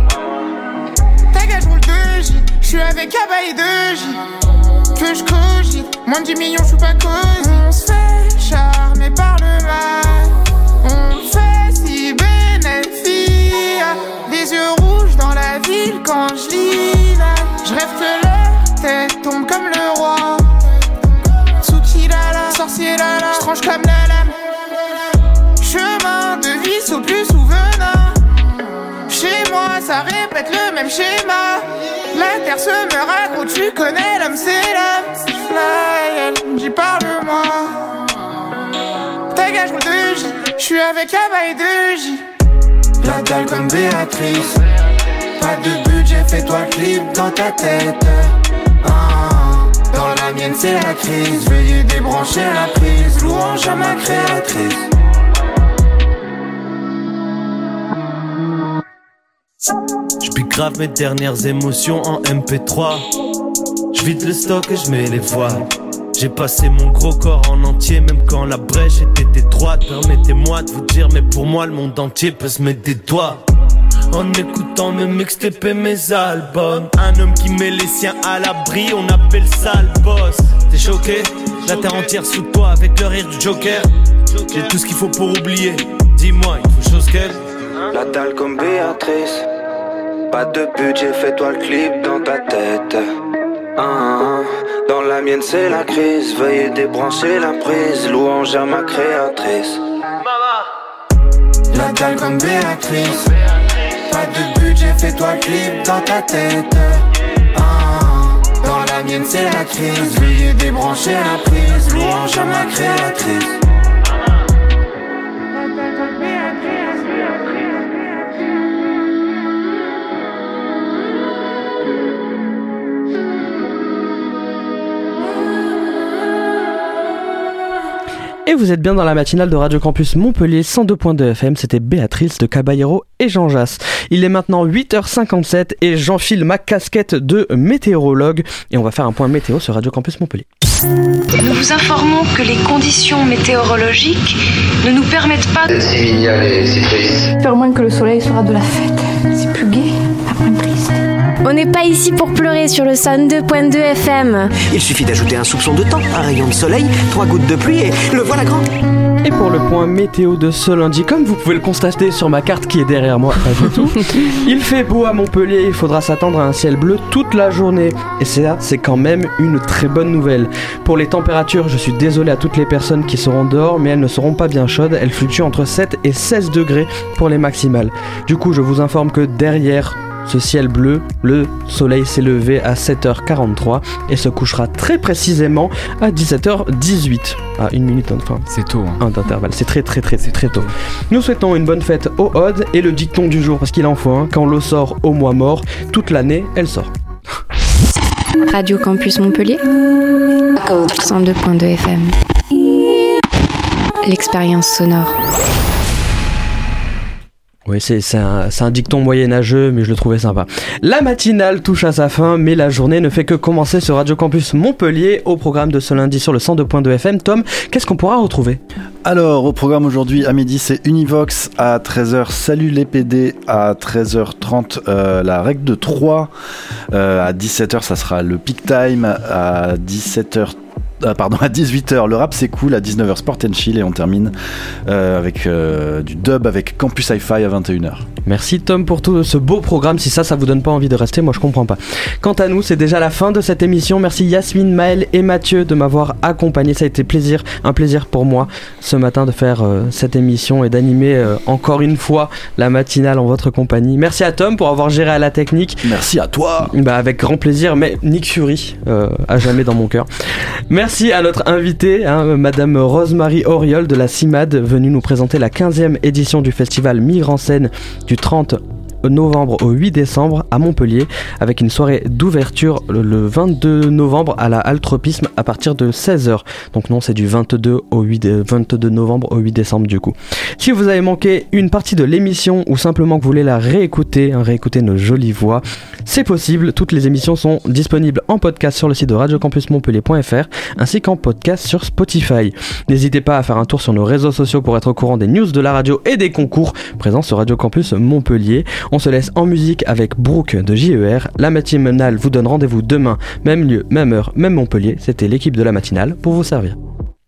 Ta je roule 2J, j'suis avec Abba et 2J. Que j'cogite, moins de 10 millions j'suis pas cosy. On se fait charmer par le mal. On fait si bénéfice. Des yeux rouges dans la ville quand je lis là. Je rêve que leur tête tombe comme le roi. Tsukilala, sorcier lala, je tranche comme la lame. Chemin de vie au plus souvenant. Chez moi ça répète le même schéma. La terre se me raconte, tu connais l'homme c'est l'homme. Fly, j'y parle-moi. Ta gage roule 2J, j'suis avec Abba et 2J. La dalle comme Béatrice. Pas de budget, fais-toi le clip dans ta tête. Dans la mienne c'est la crise, veuillez débrancher la prise, louange à ma créatrice. J'pique grave mes dernières émotions en MP3. J'vide le stock et j'mets les voiles. J'ai passé mon gros corps en entier, même quand la brèche était étroite. Permettez-moi de vous dire, mais pour moi le monde entier peut se mettre des doigts. En écoutant mes mixtapes et mes albums. Un homme qui met les siens à l'abri, on appelle ça le boss. T'es choqué? La terre entière sous toi avec le rire du Joker. J'ai tout ce qu'il faut pour oublier. Dis-moi, il faut chose qu'elle. La dalle comme Béatrice. Pas de budget, fais-toi le clip dans ta tête. Dans la mienne c'est la crise, veuillez débrancher la prise, louange à ma créatrice. La dalle comme Béatrice. Pas de budget, fais-toi le clip dans ta tête. Dans la mienne c'est la crise, veuillez débrancher la prise, louange à ma créatrice. Et vous êtes bien dans la matinale de Radio Campus Montpellier 102.2 FM, c'était Béatrice de Caballero et Jean Jass. Il est maintenant 8h57 et j'enfile ma casquette de météorologue et on va faire un point météo sur Radio Campus Montpellier. Nous vous informons que les conditions météorologiques ne nous permettent pas de... C'est génial et c'est triste. J'espère moins que le soleil sera de la fête. C'est plus gai, pas moins triste. On n'est pas ici pour pleurer sur le 102.2 FM. Il suffit d'ajouter un soupçon de temps, un rayon de soleil, 3 gouttes de pluie et le voilà grand. Et pour le point météo de ce lundi, comme vous pouvez le constater sur ma carte qui est derrière moi, pas du tout, il fait beau à Montpellier, il faudra s'attendre à un ciel bleu toute la journée. Et ça, c'est quand même une très bonne nouvelle. Pour les températures, je suis désolé à toutes les personnes qui seront dehors, mais elles ne seront pas bien chaudes. Elles fluctuent entre 7 et 16 degrés pour les maximales. Du coup, je vous informe que derrière ce ciel bleu, le soleil s'est levé à 7h43 et se couchera très précisément à 17h18. À une minute, enfin. C'est tôt. Un d'intervalle. C'est très tôt. Nous souhaitons une bonne fête aux Odes et le dicton du jour, parce qu'il en faut un. Quand l'eau sort au mois mort, toute l'année, elle sort. Radio Campus Montpellier 102.2 FM. L'expérience sonore. Oui, c'est un dicton moyenâgeux, mais je le trouvais sympa. La matinale touche à sa fin, mais la journée ne fait que commencer sur Radio Campus Montpellier. Au programme de ce lundi sur le 102.2 FM, Tom, qu'est-ce qu'on pourra retrouver ? Alors, au programme aujourd'hui, à midi, c'est Univox. À 13h, Salut les PD. À 13h30, la règle de 3. À 17h, ça sera le Peak Time. À 17h30, à 18h, le rap c'est cool, à 19h, Sport and Chill, et on termine avec du dub avec Campus Hi-Fi à 21h. Merci Tom pour tout ce beau programme. Si ça vous donne pas envie de rester, moi je comprends pas. Quant à nous, c'est déjà la fin de cette émission. Merci Yasmine, Maël et Mathieu de m'avoir accompagné. Ça a été un plaisir pour moi ce matin de faire cette émission et d'animer encore une fois la matinale en votre compagnie. Merci à Tom pour avoir géré à la technique. Merci à toi. Avec grand plaisir, mais Nick Fury à jamais dans mon cœur. Merci à notre invitée, Madame Rosemary Auriol de la CIMAD, venue nous présenter la 15e édition du festival Migre en scène du 30 novembre au 8 décembre à Montpellier, avec une soirée d'ouverture le 22 novembre à la Halle Tropisme à partir de 16h. Donc non, c'est du 22 novembre au 8 décembre du coup. Si vous avez manqué une partie de l'émission ou simplement que vous voulez la réécouter nos jolies voix, c'est possible. Toutes les émissions sont disponibles en podcast sur le site de radiocampusmontpellier.fr ainsi qu'en podcast sur Spotify. N'hésitez pas à faire un tour sur nos réseaux sociaux pour être au courant des news de la radio et des concours présents sur Radio Campus Montpellier. On se laisse en musique avec Brooke de JER. La matinale vous donne rendez-vous demain, même lieu, même heure, même Montpellier. C'était l'équipe de la matinale pour vous servir.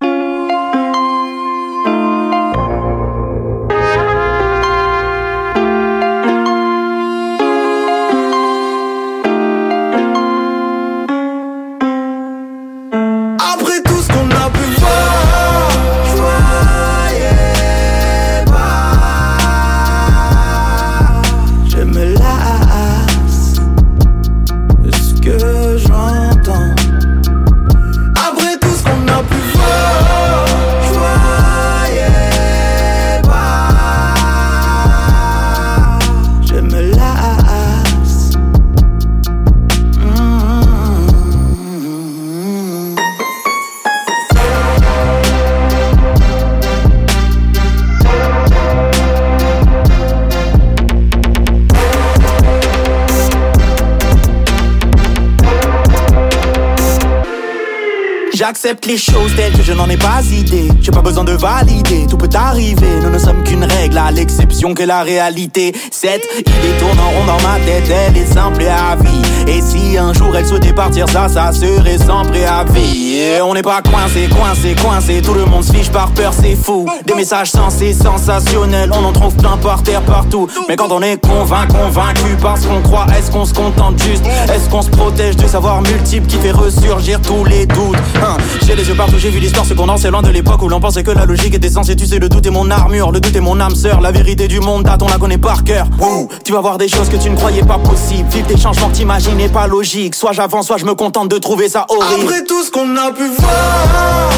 J'accepte les choses telles que je n'en ai pas idée. J'ai pas besoin de valider, tout peut arriver. Nous ne sommes qu'une règle, à l'exception que la réalité. Cette idée tourne en rond dans ma tête, elle est simple et à vie. Et si un jour elle souhaitait partir, ça serait sans préavis. Et on n'est pas coincé, tout le monde se fiche par peur, c'est fou. Des messages sensés, sensationnels, on en trouve plein par terre, partout. Mais quand on est convaincu parce qu'on croit, est-ce qu'on se contente juste? Est-ce qu'on se protège de savoir multiple qui fait ressurgir tous les doutes? J'ai les yeux partout, j'ai vu l'histoire se condenser loin de l'époque où l'on pensait que la logique était censée. Tu sais, le doute est mon armure, le doute est mon âme sœur. La vérité du monde date, on la connaît par cœur. Tu vas voir des choses que tu ne croyais pas possibles. Vivre des changements que t'imaginais pas logiques. Soit j'avance, soit je me contente de trouver ça horrible. Après tout ce qu'on a pu voir,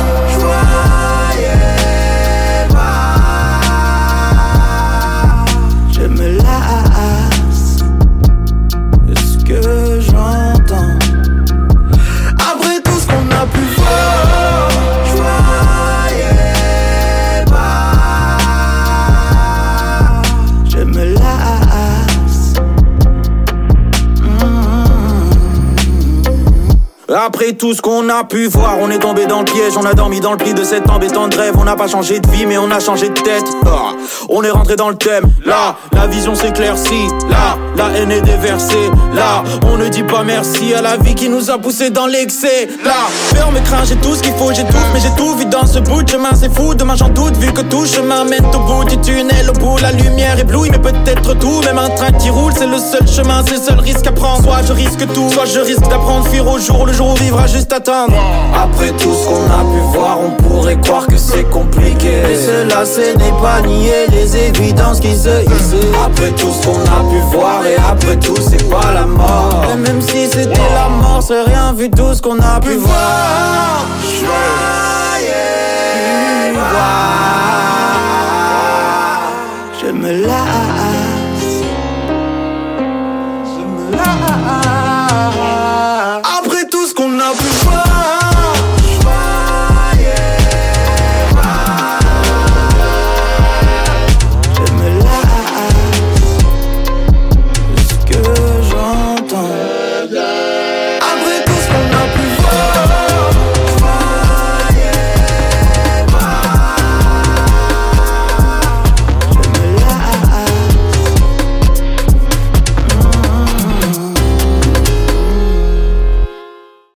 je me lasse de ce que j'entends. Après tout ce qu'on a pu voir, je me lasse. Après tout ce qu'on a pu voir, on est tombé dans le piège, on a dormi dans le pli de cette embêtante rêve. On n'a pas changé de vie mais on a changé de tête. On est rentré dans le thème, là, la vision s'éclaircit. Là, la haine est déversée. Là, on ne dit pas merci à la vie qui nous a poussé dans l'excès. Là, peur me craint, j'ai tout ce qu'il faut, j'ai tout, mais j'ai tout vu dans ce bout de chemin. C'est fou, demain j'en doute, vu que tout chemin mène au bout du tunnel. Au bout, la lumière éblouit, mais peut-être tout. Même un train qui roule, c'est le seul chemin, c'est le seul risque à prendre. Soit je risque tout, soit je risque d'apprendre, fuir au jour le jour où vivra juste attendre. Après tout ce qu'on a pu voir, on pourrait croire que c'est compliqué. Mais cela, ce n'est pas nier les évidences qui se hissent. Après tout ce qu'on a pu voir, et après tout, c'est pas la mort. Et même si c'était la mort, c'est rien vu tout ce qu'on a pu voir. Je me lasse.